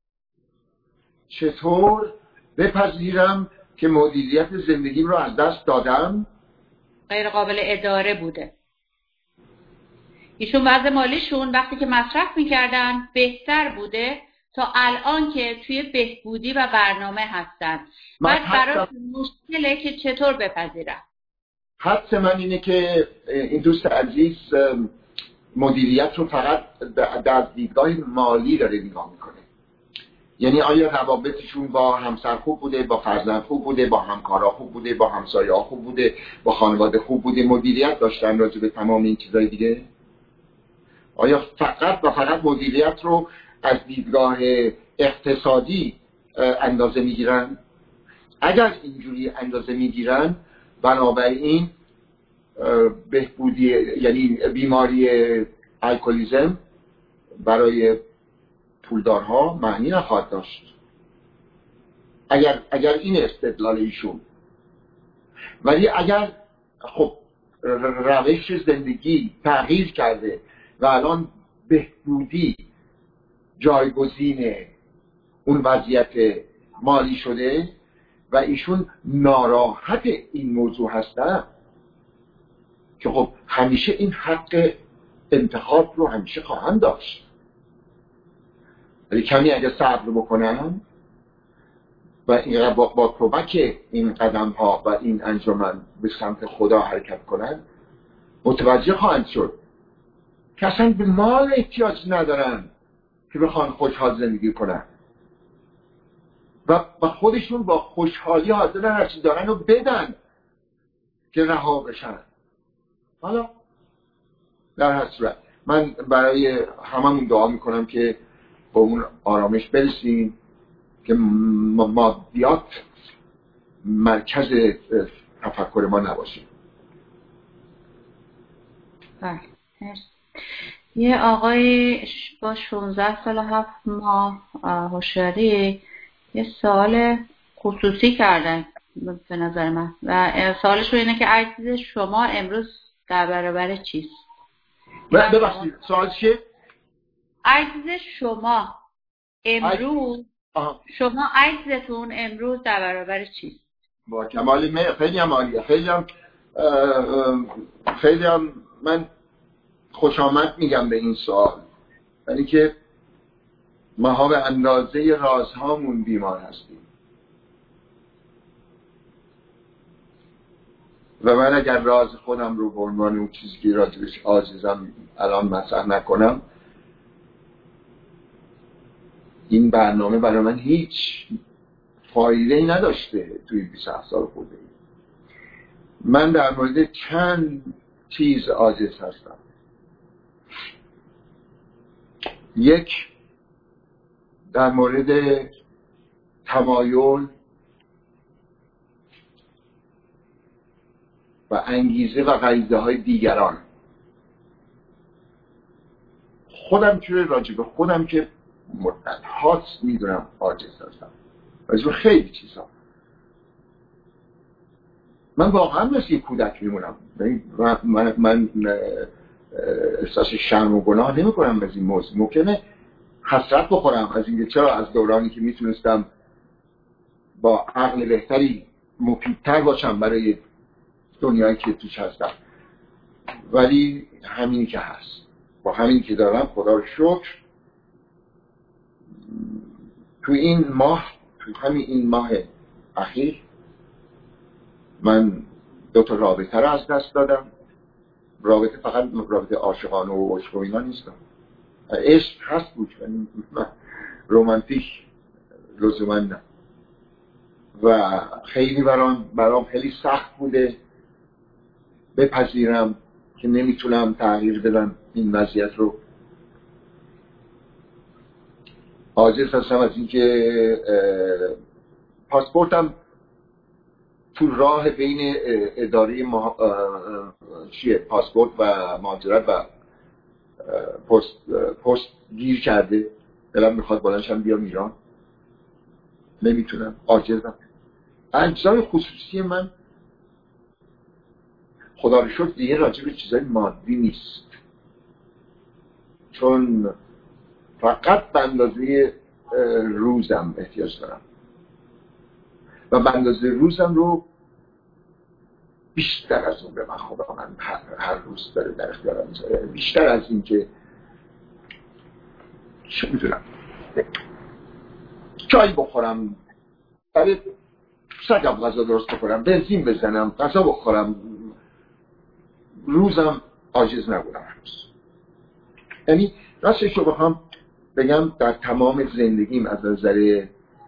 چطور بپذیرم که مدیریت زندگیم رو از دست دادم؟ غیر قابل اداره بوده. ایشون وضع مالیشون وقتی که مصرف میکردن بهتر بوده تا الان که توی بهبودی و برنامه هستن. بعد برای مشکله که چطور بپذیرم. حدس من اینه که این دوست عزیز مدیریت رو فقط در دیدگاه مالی داره نگاه میکنه. یعنی آیا روابطشون با همسر خوب بوده، با فرزند خوب بوده، با همکارا خوب بوده، با همسایه‌ها خوب بوده، با خانواده خوب بوده، مدیریت داشتن راجع به تمام این چیزای دیگه؟ آیا فقط و فقط مدیریت رو از دیدگاه اقتصادی اندازه میگیرن؟ اگر اینجوری اندازه میگیرن، بنابراین بهبودی یعنی بیماری الکلیزم برای پولدارها معنی نخواهد داشت اگر اگر این استدلال ایشون. ولی اگر خب روش زندگی تغییر کرده و الان بهبودی جایگزین اون وضعیت مالی شده و ایشون ناراحت این موضوع هستن که خب همیشه این حق انتخاب رو همیشه خواهند داشت، ولی کمی اگه صبر بکنن و این با, با کمک این قدم ها و این انجمن به سمت خدا حرکت کنن، متوجه خواهند شد که اصلا به مال احتیاج ندارن که بخوان خوشحال زندگی کنن و با خودشون با خوشحالی حاضرن هرچی دارن رو بدن که رها بشن. حالا در هر صورت من برای هممون دعا میکنم که با اون آرامش برسیم که مادیات مرکز تفکر ما نباشه. بله. یه آقای با شانزده سال و هفت ماه هوشیاری یه سوال خصوصی کردن به نظر من و سوالش اینه که عزیز شما امروز در برابر چیست؟ ببخشید سوال چیه؟ عزیز شما امروز آه. شما عزیزتون امروز در برابر چیست؟ با کمال می خیلی هم عالیه، خیلی هم خیلی هم من خوش آمد میگم به این سوال، یعنی که ماها به اندازه رازهامون بیمار هستیم و من اگر راز خودم رو به عنوان اون چیزی که راجبش عاجزم الان مطرح نکنم، این برنامه برای من هیچ فایده‌ای نداشته توی بیست و هفت سال خورده. من در مورد چند چیز عاجز هستم. یک، در مورد تمایل و انگیزه و غریزه های دیگران. خودم که راجع به خودم که مدت‌هاست میدونم عاجز هستم راجع به خیلی چیزا. من واقعا مثل یک کودک میمونم. من, من, من احساس شرم و گناه نمی کنم از این موضوع. ممکنه حسرت بخورم از اینکه چرا از دورانی که میتونستم با عقل بهتری مفیدتر باشم برای دنیایی که توش هستم، ولی همینی که هست، با همینی که دارم خدا رو شکر. تو این ماه تو همین این ماه اخیر من دو تا رابطه رو از دست دادم. رابطه فقط رابطه عاشقانه و عشق و اینا نیستم. عشق هست بود ولی رومانتیک لزوما نه. و خیلی برام برام خیلی سخت بوده بپذیرم که نمیتونم تغییر بدم این وضعیت رو. عاجز هستم از اینکه پاسپورتم تو راه بین اداره مح... چیه پاسپورت و مهاجرت و پست پست گیر کرده. دلم میخواد بلندشم بیام ایران، نمیتونم، عاجزم. اجزای خصوصی من خدا رو شکر دیگه راجع به چیزای مادی نیست، چون فقط به اندازه روزم احتیاج دارم و به اندازه روزم رو بیشتر از اون به من خدا من هر, هر روز داره در اختیارم میذاره. بیشتر از این که چه میدونم چای بخورم، برای سگم غذا درست بخورم، بنزین بزنم، غذا بخورم، روزم عاجز نبودم هنوز. یعنی راستش رو بخوام بگم در تمام زندگیم از نظر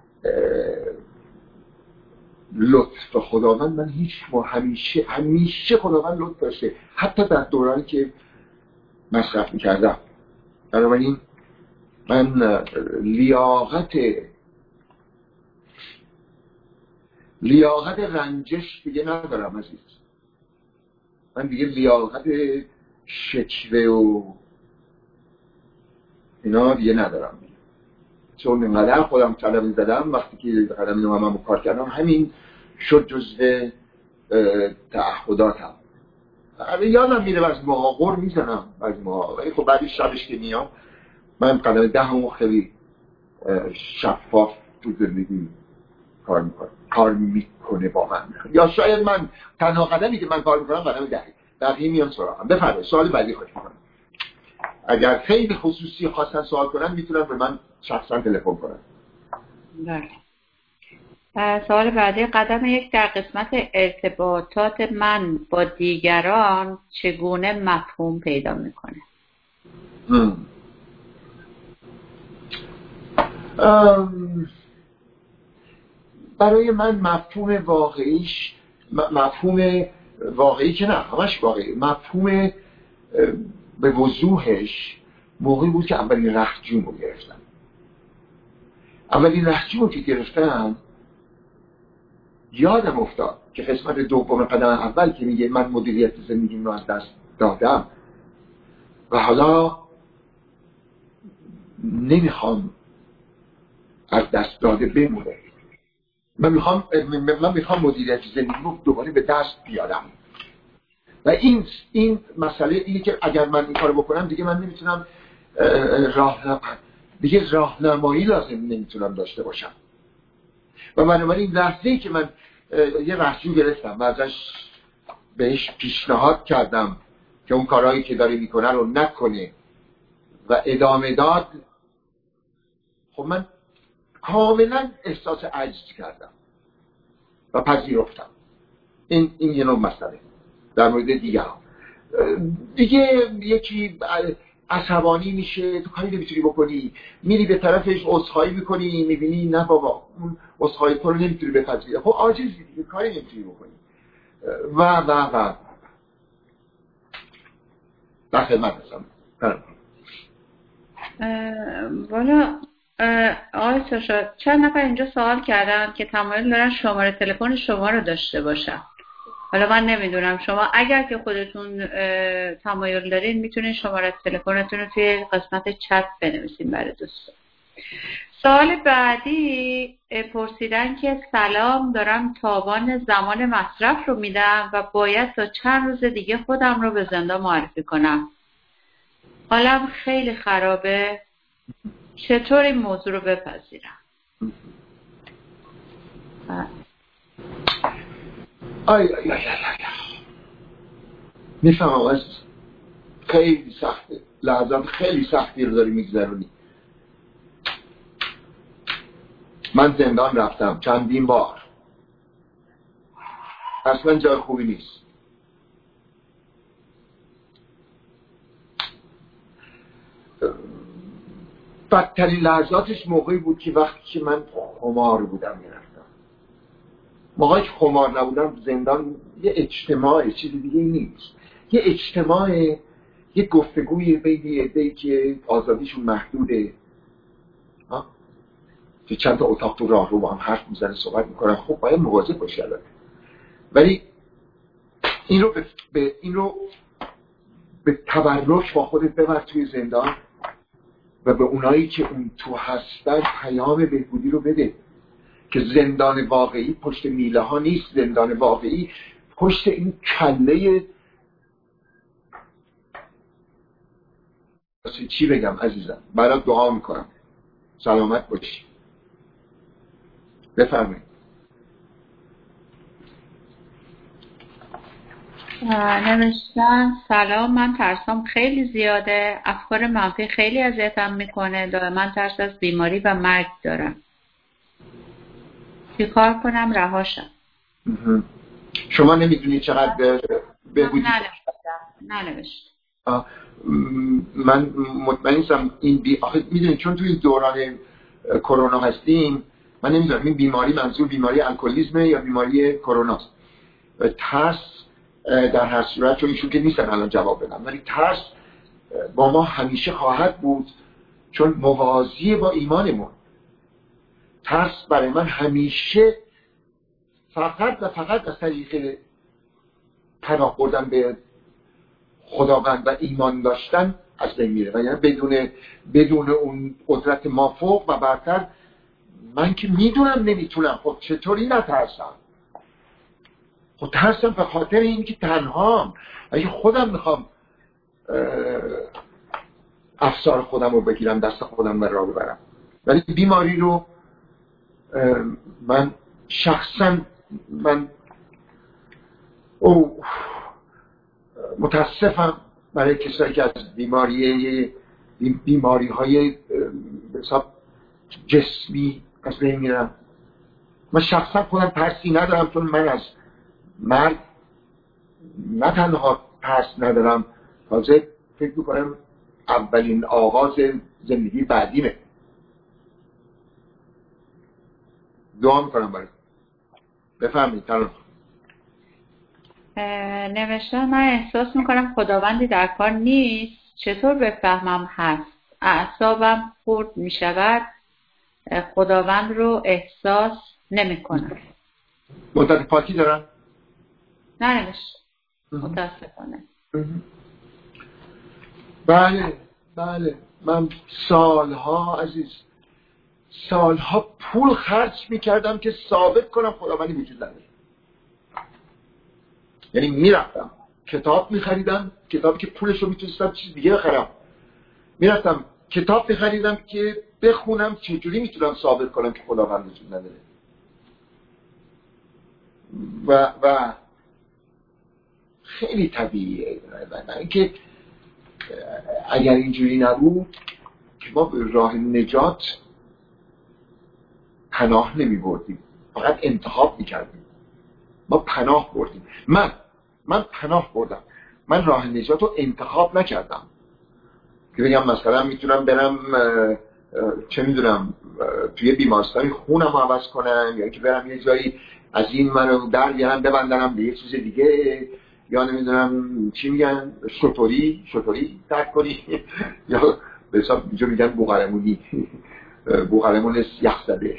لطف خداوند من هیچ ما همیشه همیشه خداوند لطف داشته، حتی در دورانی که مصرف میکردم. بنابراین من لیاقت لیاقت رنجش دیگه ندارم عزیز. من دیگه لیاقت شکوه و اینا دیگه ندارم، چون اینقدر خودم قدم زدم. وقتی که قدم نوامم رو کار کردم همین شد جزو تعهداتم. یادم میره از مقاقر میزنم از ما، ولی خب بعدی شبش که میام من قدم دهمو خیلی شفاف تو زندگی کار میکنه کار میکنه با من. یا شاید من تنها قدمی که من کار میکنم قدم دهی بقیه میان سراغم. بفرمایید سوال بعدی خواهش میکنم. اگر خیلی خصوصی خواستن سوال کنن میتونن به من شخصا تلفن کنن. بله. سوال بعدی، قدم یک در قسمت ارتباطات من با دیگران چگونه مفهوم پیدا میکنه؟ برای من مفهوم واقعیش مفهوم واقعی که نه همش واقعی، مفهوم به وضوحش موقعی بود که اولین رخجون رو گرفتم. اولین رخجون رو که گرفتم یادم افتاد که قسمت دوم قدم اول که میگه من مدیریت زندگیم رو از دست دادم و حالا نمیخوام از دست داده بمونه. من میخوام من میخوام مدیریت زندگیم رو دوباره به دست بیارم. و این این مسئله اینه که اگر من این کارو بکنم دیگه من نمیتونم راه دیگه راهنمایی لازم نمیتونم داشته باشم. و بنابراین لحظه‌ای که من یه رخجو گرفتم و ازش بهش پیشنهاد کردم که اون کارهایی که داره میکنه رو نکنه و ادامه داد، خب من کاملا احساس عجز کردم و پذیرفتم. این این یه نوع مسئله. در مورد دیگه ها دیگه یکی عصبانی میشه، تو کاری نمیتونی بکنی، میری به طرفش عذرخواهی میکنی، میبینی نه بابا اون عذرخواهی تو رو نمیتونی بپذیری، خب عاجزی دیگه، کاری نمیتونی بکنی و و و در خدمت هستم. والا آقای ساشا چند نفر اینجا سوال کردن که تمایل دارن شماره تلفن شما رو داشته باشن. حالا من نمیدونم، شما اگر که خودتون تمایل دارین میتونین شماره تلفنتون رو توی قسمت چت بنویسین برای دوستان. سوال بعدی پرسیدن که سلام، دارم تاوان زمان مصرف رو میدم و باید تا چند روز دیگه خودم رو به زندان معرفی کنم. حالم خیلی خرابه، چطور این موضوع رو بپذیرم؟ آی آی آی آی میفهمم از خیلی سخته، لحظات خیلی سختی رو داری میگذرونی. من زندان رفتم چندین بار، اصلا جای خوبی نیست. بدترین لحظاتش موقعی بود که وقتی که من خمار بودم میرفتم. موقعی که خمار نبودم زندان یه اجتماع، چیز دیگه نیست، یه اجتماع، یه گفتگوی بین یه عده‌ای که آزادیشون محدوده ها؟ که چند تا اتاق تو راه رو با هم حرف میزنه صحبت میکنن. خب باید مواظب باشی الان، ولی این رو به, به این رو به تبرک با خودت ببر توی زندان و به اونایی که اون تو هستن پیام بهبودی رو بده که زندان واقعی پشت میله ها نیست، زندان واقعی پشت این کله. چی بگم عزیزم، برات دعا میکنم سلامت باشی. بفرمایید. نوشتن سلام، من ترسام خیلی زیاده، افکار منفی خیلی اذیتم میکنه، دائما ترس از بیماری و مرگ دارم، چی کار کنم رهاشم؟ شما نمیدونی چقدر بهبودی؟ ننوشت. من مطمئن نیستم این بی... آخه میدونید چون توی دوران کرونا هستیم، من نمیدونم این بیماری منظور بیماری الکلیسمه یا بیماری کروناست. ترس در هر صورت، چون ایشون که نیستن الان جواب بدم، ولی ترس با ما همیشه خواهد بود چون موازی با ایمانمون. ترس برای من همیشه فقط و فقط از طریق پناه بردن به خداوند و ایمان داشتن از بین میره و یعنی بدون بدون اون قدرت مافوق و برتر من که میدونم نمیتونم. خب چطوری نترسم؟ خب ترسم به خاطر این که تنهام، اگه خودم میخوام افسار خودم رو بگیرم دست خودم و راه ببرم. ولی بیماری رو من شخصا من او متاسفم برای کسایی که از بیماری بیماری های حساب جسمی از بین میرن. من شخصا خودم ترسی ندارم، چون من از مرگ نه تنها ترس ندارم، تازه فکر میکنم اولین آغاز زندگی بعدیمه. دعا میکنم برای بفهمید. تنها نوشتن من احساس میکنم خداوندی در کار نیست، چطور بفهمم هست؟ اعصابم خورد میشود، خداوند رو احساس نمیکنم. مدت پاکی دارن؟ نه نوشت متاسفانه. بله بله، من سالها عزیز سالها پول خرج میکردم که ثابت کنم خداوندی وجود نداره. یعنی میرفتم کتاب میخریدم، کتابی که پولش رو میتونستم چیز دیگه بخرم، میرفتم کتاب میخریدم که بخونم چجوری میتونم ثابت کنم که خداوند وجود نداره. و و خیلی طبیعیه اینکه اگر اینجوری نبود که ما به راه نجات پناه نمی بردیم، فقط انتخاب می کردیم. ما پناه بردیم. من من پناه بردم. من راه نجات رو انتخاب نکردم که بگم مثلا میتونم برم چه میدونم توی بیمارستانی خونم رو عوض کنم، یا اینکه برم یه جایی از این منو در بیارم ببندنم به یه چیز دیگه، یا نمیدونم چی میگن شطوری شطوری ترک کنی یا به حساب اینجا میگن بوغلمونی بوغلمون یخ زده.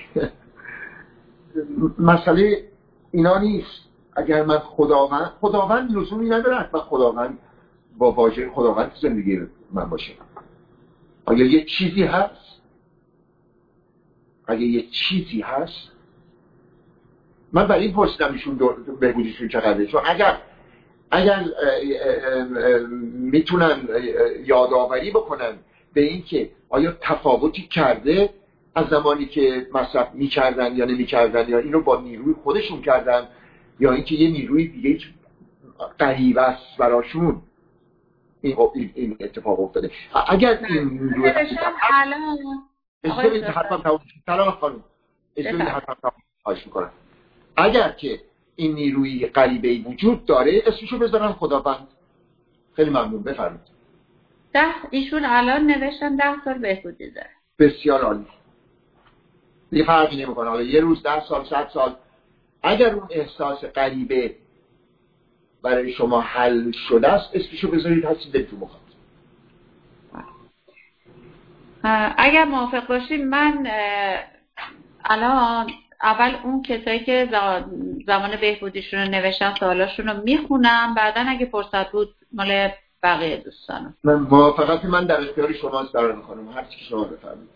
مسئله اینا نیست. اگر من خداوند خداوند لزومی نداره حتما خداوند با واژه خداوند زندگی من باشه. اگر یه چیزی هست اگر یه چیزی هست من برای این پرسیدم ایشون بهبودیشون چقدره، چون اگر اگر میتونن یادآوری بکنن به این که آیا تفاوتی کرده از زمانی که مصرف میکردن یا نمیکردن، یا اینو با نیروی خودشون کردن، یا اینکه یه نیروی دیگه غریبه است براشون این این اتفاق افتاده. اگر این نیروی الان اجازه حتما تمام سلام خانم اجازه حتما خواهش میکنم، اگر که این نیروی غریبه‌ای وجود داره اسمشو بذارن خداوند. خیلی ممنون، بفرمایید. ده ایشون الان نوشتن ده سال بهبودی داره. بسیار عالی. یه فرقی نمیکنه حالا یه روز، ده سال، صد سال. اگر اون احساس غریبه برای شما حل شده است اسمشو بذارید هرچی دلتون بخواد. اگر موافق باشیم من الان اول اون کسایی که زمان بهبودیشون رو نوشتن سوالاشون رو میخونم، بعدا اگه فرصت بود مال بقیه دوستانم. من موافقت من در اختیار شماست برای خانم، هر چی که شما بفرمایید.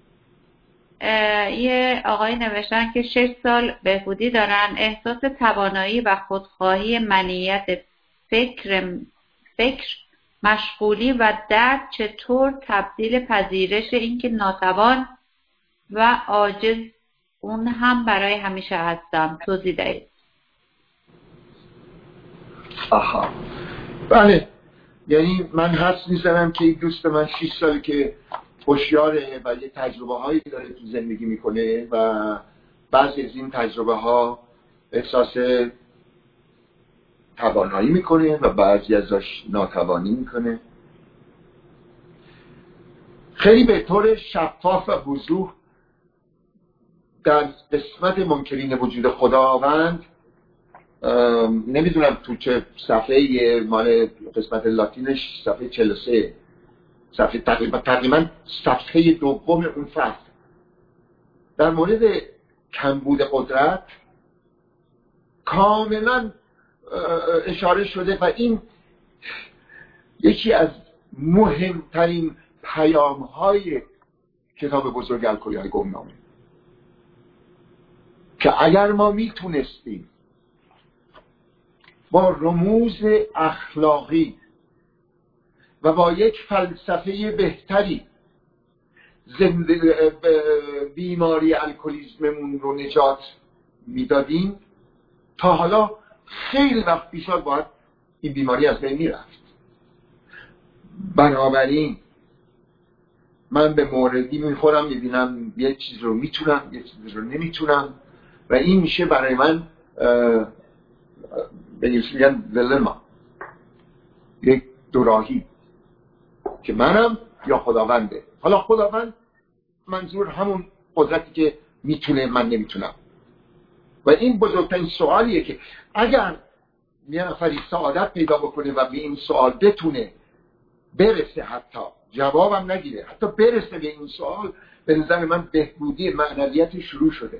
یه آقای نوشتن که شش سال بهبودی دارن، احساس توانایی و خودخواهی، منیت فکر فکر مشغولی و درد چطور تبدیل پذیرش اینکه ناتوان و عاجز اون هم برای همیشه هستم توضیح دهید. آها بله، یعنی من حس میزنم که این دوست من شش ساله که هوشیاره و یه تجربه هایی داره تو زندگی میکنه و بعضی از این تجربه ها احساس توانایی میکنه و بعضی ازش ناتوانی میکنه. خیلی به طور شفاف و وضوح در قسمت منکرین وجود خداوند، نمیدونم تو چه صفحه مال قسمت لاتینش، صفحه چهل و سه، صفحه تقریبا تقریبا صفحه دوم اون فصل، در مورد کمبود قدرت کاملا اشاره شده و این یکی از مهمترین پیام های کتاب بزرگ الکلیای گمنامه، که اگر ما میتونستیم با رموز اخلاقی و با یک فلسفه بهتری بیماری الکلیسممون رو نجات میدادیم، تا حالا خیلی وقت پیشا باید این بیماری از بین میرفت. بنابراین من به موردی میخورم، میبینم یه چیز رو میتونم یه چیز رو نمیتونم و این میشه برای من به نیوز میگن دلما، یک دوراهی که منم یا خداونده. حالا خداوند منظور همون قدرتی که میتونه من نمیتونم، و این بزرگترین سوالیه که اگر یه نفری سعادت پیدا بکنه و به این سوال بتونه برسه، حتی جوابم نگیره، حتی برسه به این سوال، به نظر من بهبودی معنویت شروع شده.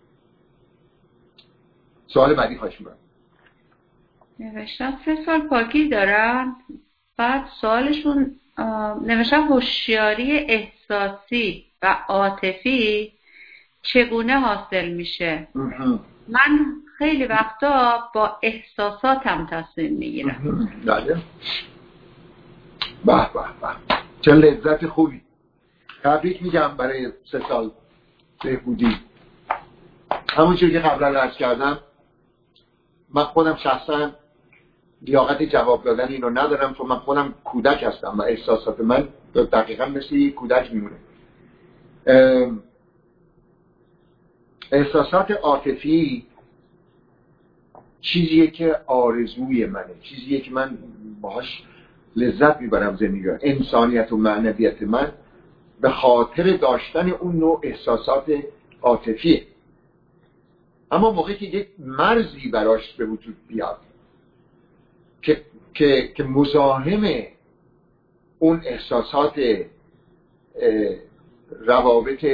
سوال بعدی خواهش می‌کنم. نوشتم سه سال پاکی دارن، بعد سوالشون نوشتم هوشیاری احساسی و عاطفی چگونه حاصل میشه؟ من خیلی وقتا با احساساتم تصمیم میگیرم. بله. به به به، چه لذت خوبی. تبریک میگم برای سه سال بهبودی. همونجور که قبلا عرض کردم، من خودم شخصا لیاقت جواب دادن اینو ندارم، چون من خودم کودک هستم و احساسات من دقیقا مثل یک کودک میمونه. احساسات عاطفی چیزیه که آرزوی منه، چیزیه که من باهاش لذت میبرم زندگی. انسانیت و معنویت من به خاطر داشتن اون نوع احساسات عاطفیه. اما موقعی که یک مرزی براش به وجود بیاد که که که مزاحم اون احساسات روابط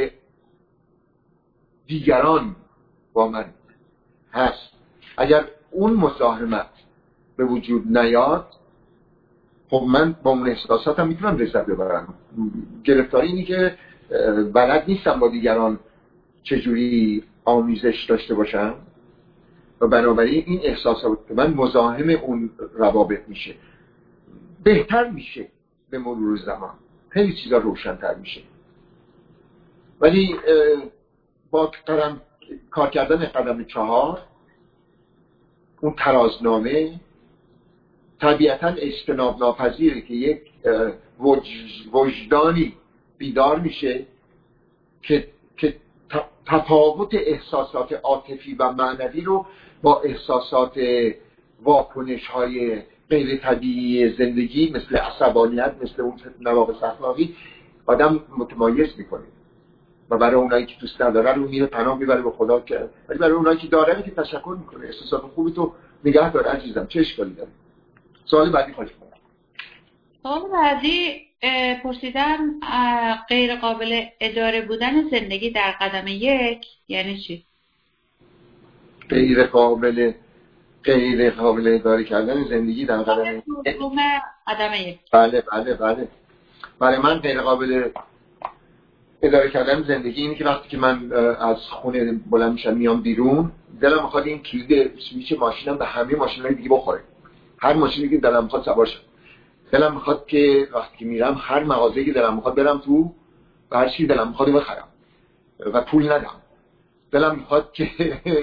دیگران با من هست، اگر اون مزاحمت به وجود نیاد، خب من با اون احساساتم میتونم لذت ببرم. گرفتاری اینی که بلد نیستم با دیگران چجوری آمیزش داشته باشم و بنابراین این احساسات من مزاحم اون روابط میشه. بهتر میشه به مرور زمان، خیلی چیزا روشن‌تر میشه. ولی با قدم کار کردن قدم چهار، اون ترازنامه طبیعتاً اجتناب ناپذیره که یک وجدانی بیدار میشه که که تفاوت احساسات عاطفی و معنوی رو با احساسات واکنش‌های غیر طبیعی زندگی مثل عصبانیت، مثل اون نواقص اخلاقی آدم متمایز میکنه و برای اونایی که دوست نداره رو میره پناه میبره به خدا، که ولی برای اونایی که داره که تشکر میکنه. احساسات خوبی تو نگه دار عزیزم، چه اشکالی داره؟ سوال بعدی خواهش کنم. سوال بعدی پرسیدن غیر قابل اداره بودن زندگی در قدم یک یعنی چی؟ غیر قابل غیر قابل اداره کردن زندگی در قدم یک. قدم یک. بله بله بله. برای من غیر قابل اداره کردن زندگی اینه که وقتی که من از خونه بلند میشم میام بیرون، دلم میخواد این کلید سویچ ماشینم به همه ماشینای دیگه بخوره. هر ماشینی که دلم میخواد سوار شم. دلم میخواد که وقتی که میرم هر مغازه‌ای که دلم میخواد برم تو و هر چیزی دلم میخواد بخرم و پول ندم. دلم میخواد که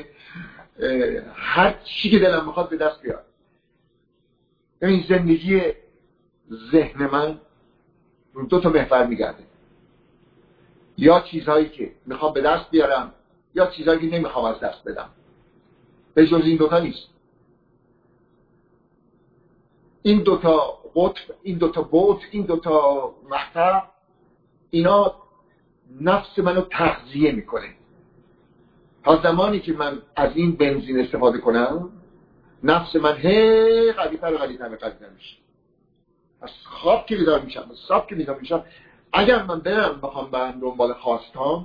هر چیزی که دلم میخواد به دست بیارم. این زندگی ذهن من رو دو تا محور میگرده، یا چیزهایی که میخوام به دست بیارم یا چیزهایی که نمیخوام از دست بدم. به جز این دوتا نیست. این دوتا قطب، این دوتا بعد، این دوتا محور، اینا نفس منو تغذیه میکنه. تا زمانی که من از این بنزین استفاده کنم، نفس من هی قوی‌تر و قوی‌تر و قوی‌تر میشه. از خواب که بیدار میشم، از خواب که بیدار میشم، اگر من برم بخوام برم دنبال خواستام،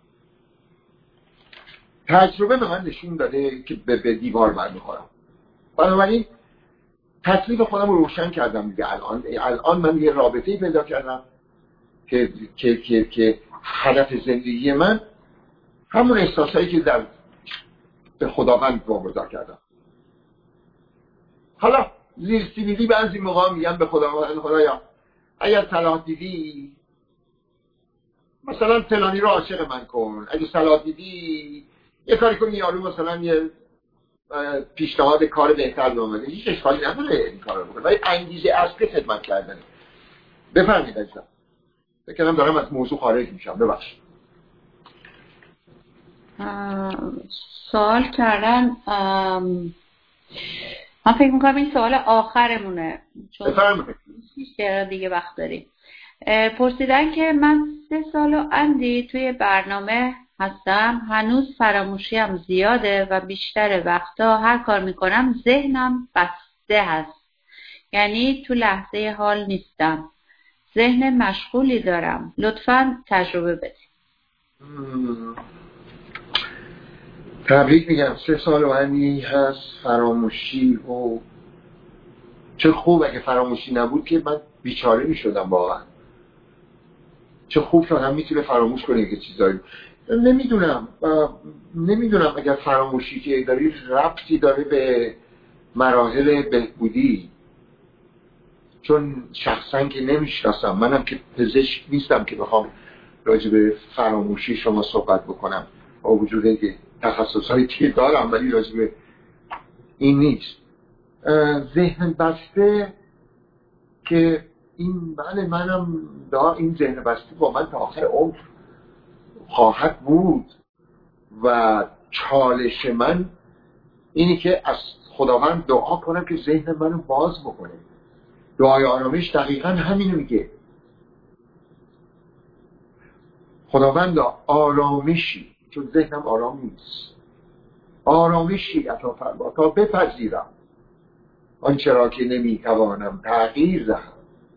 تجربه به من نشون داده که به, به دیوار برمیخورم. بنابراین تکلیف خودم رو روشن کردم دیگه. الان الان من یه رابطه‌ای پیدا کردم که که که که هدف زندگی من همون احساسایی که در به خداوند واگذار کردم. حالا زیر سیبیلی بعضی موقع میگم به خداوند، خدایا اگر صلاح دیدی مثلا فلانی رو عاشق من کن، اگه صلاح دیدی یه کاری کنی یارو مثلا یه پیشنهاد کار بهتر بده، هیچ اشکالی نداره این کارو بکنه، ولی انگیزه اصلی خدمت کردن. بفرمایید عزیزم. فکر کنم دارم از موضوع خارج میشم، ببخشید. سوال کردن، من فکر میکنم این سوال آخرمونه چون بیشتر دیگه وقت داریم. پرسیدن که من سه سال و اندی توی برنامه هستم، هنوز فراموشیم زیاده و بیشتر وقتا هر کار میکنم ذهنم بسته هست، یعنی تو لحظه حال نیستم، ذهن مشغولی دارم، لطفاً تجربه بدید. تبریک میگم، سه سال و اندی هست فراموشی و چه خوب. اگه فراموشی نبود که من بیچاره میشدم واقعا. چه خوب شد هم میتونه فراموش کنه که چیزایی. نمیدونم نمیدونم اگر فراموشی که داری ربطی داره به مراحل بهبودی، چون شخصا که نمیشناسم، منم که پزشک نیستم که بخوام راجع به فراموشی شما صحبت بکنم، با وجود اینکه تخصصهای دیگه دارم ولی راجع به این نیست. ذهن بسته که این بله منم دا این ذهن بسته با من تا آخر عمر خواهد بود و چالش من اینی که از خداوند دعا کنم که ذهن منو باز بکنه. دعای آرامش دقیقا همینو میگه. خداوند آرامشی، چون ذهنم آرام نیست، آرامشی عطا فرما تا بپذیرم آنچه را که نمیتوانم تغییر دهم.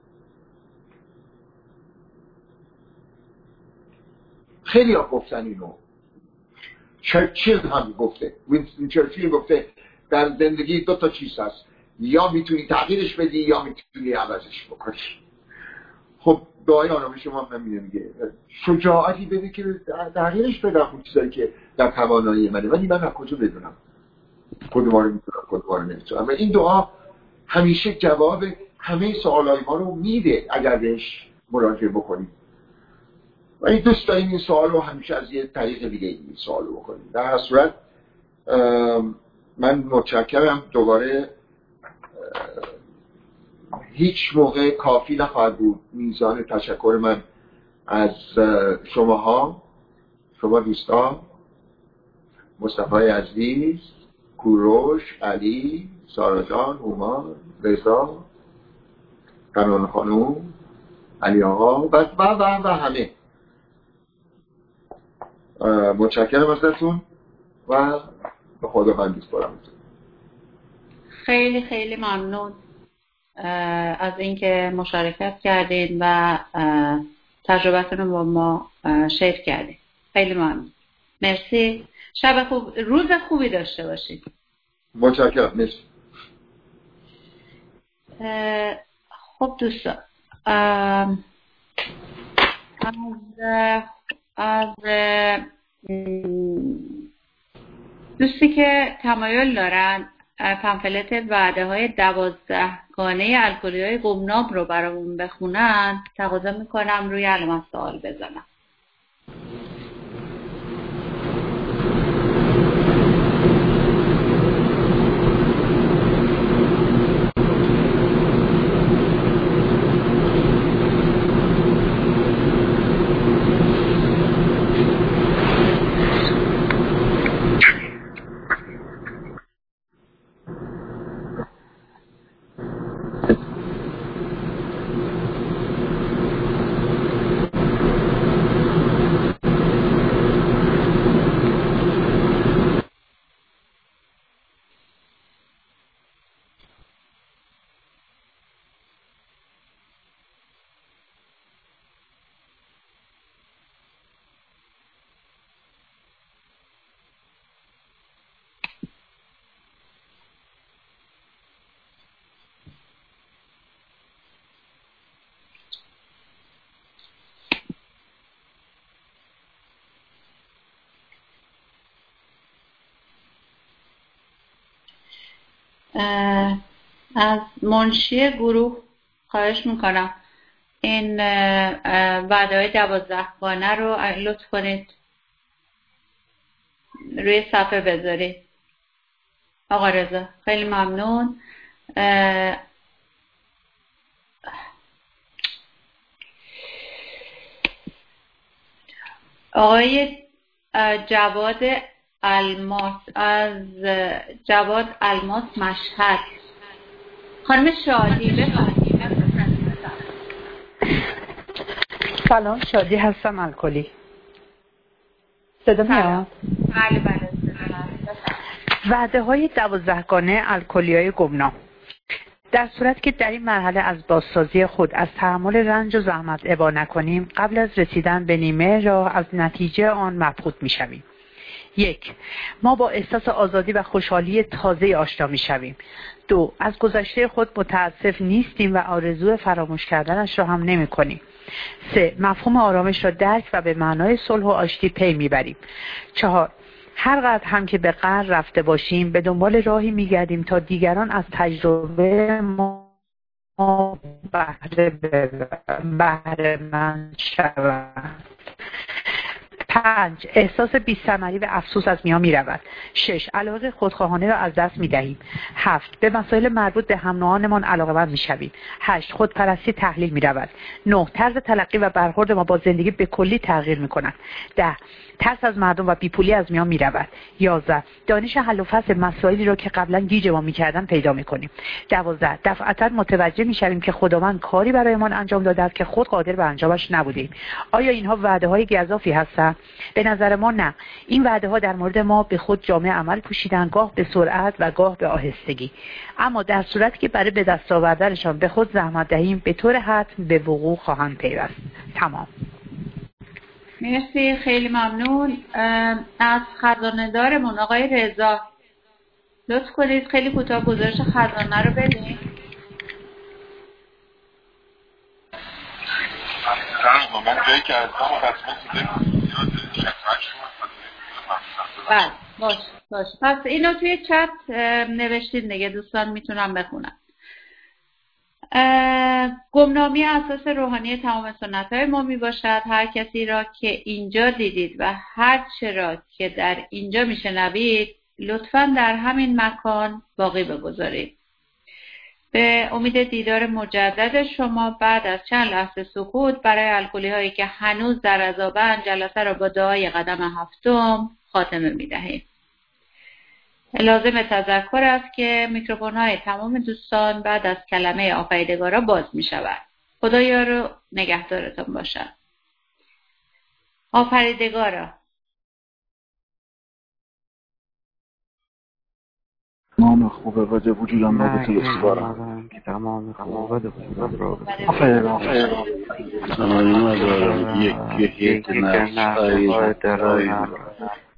خیلی ها گفتن اینو. چرچیل هم گفته، وینستون چرچیل گفته در زندگی دو تا چیز هست، یا میتونی تغییرش بدی یا میتونی عوضش بکنی. خب دعای آرامش ما هم نمیده میگه شجاعتی بده که تغییرش بدم اون چیزایی که در توانایی منه، ولی من از کجا بدونم کدوم رو میتونم کدوم رو نمیتونم. و این دعا همیشه جواب همه سوالای ما رو میده اگر بهش مراجعه بکنیم. ولی دوست داریم این سوال رو همیشه از یه طریق دیگه این سوال رو بکنیم. در هر صورت من متشکرم. دوباره هیچ موقع کافی نخواهد بود میزان تشکر من از شماها، شما دوستان، مصطفی عزیز، کوروش، علی، سارا جان، هومان، رضا، قنون خانوم، علی آقا و و و, و همه. متشکرم ازتون و به خدا بندی سپارم. خیلی خیلی ممنون از اینکه مشارکت کردید و تجربتون رو با ما شیر کردید. خیلی ممنون. مرسی. شب خوب، روز خوبی داشته باشید. متشکرم. مرسی. خب دوستان، از از دوستی که تمایل دارن پمفلت وعده های دوازدهگانه الکلی های گمنام رو برامون بخونن، تقاضا میکنم روی علامت سوال بزنم. از منشی گروه خواهش میکنم این وعده های دوازدهگانه رو لطف کنید روی صفحه بذارید. آقا رضا خیلی ممنون. آقای جواد الماس از جواد الماس مشهد. خانم شادی بفرمایید. سلام، شادی هستم الکلی. صدا میاد؟ بله بله. وعده های دوازدهگانه الکلی های گمنام. در صورت که در این مرحله از بازسازی خود از تحمل رنج و زحمت ابا نکنیم، قبل از رسیدن به نیمه راه از نتیجه آن مبهوت میشویم. یک، ما با احساس آزادی و خوشحالی تازه آشنا میشویم. دو، از گذشته خود متاسف نیستیم و آرزو فراموش کردنش را هم نمی کنیم. سه، مفهوم آرامش را درک و به معنای صلح و آشتی پی میبریم. چهار، هر قدر هم که به قهر رفته باشیم به دنبال راهی میگردیم تا دیگران از تجربه ما بهره بهره من شوند. پنج، احساس بی‌ثمری و افسوس از میان می‌رود. شش، علاقه خودخواهانه را از دست می‌دهیم. هفت، به مسائل مربوط به هم نوعانمان علاقه‌مند می‌شویم. هشت، خودپرستی تحلیل می‌رود. نه، طرز تلقی و برخورد ما با زندگی به کلی تغییر می‌کند. ده، ترس از مردم و بیپولی از میان می‌رود. یازده، دانش حل و فصل مسائلی را که قبلا گیج ما می‌کردن پیدا می‌کنیم. دوازده، دفعتاً متوجه می‌شویم که خداوند کاری برایمان انجام داده است که خود قادر به انجامش نبودیم. آیا اینها وعده‌های گزافی هستند؟ به نظر ما نه. این وعده‌ها در مورد ما به خود جامه عمل پوشیدن، گاه به سرعت و گاه به آهستگی. اما در صورتی که برای به دست آوردنشان به خود زحمت دهیم، به طور حتم به وقوع خواهند پیوست. تمام. مرسی، خیلی ممنون. از خزانه‌دارمون آقای رضا لطف کنید خیلی کوتاه گزارش خزانه رو بدین. من جایی که از هم و تصمیم دیده بله باش باش پس اینو توی چت نوشتین دیگه، دوستان میتونم بخونم. گمنامی اساس روحانی تمام سنت‌های ما می باشد. هر کسی را که اینجا دیدید و هر چه را که در اینجا میشنوید لطفاً در همین مکان باقی بگذارید. به امید دیدار مجدد شما بعد از چند لحظه سکوت برای الکلی هایی که هنوز در عذابند، جلسه را با دعای قدم هفتم خاتمه می دهیم. لازم تذکر است که میکروفون های تمام دوستان بعد از کلمه آفریدگارا باز می شود. خدا یار و نگهدارتان باشد. آفریدگارا. تمام خوبه وجه وجودم را به تو اسپارم. تمام خوبه وجه وجودم را به تو اسپارم. تمام ندارم یک یک یک نفس های درای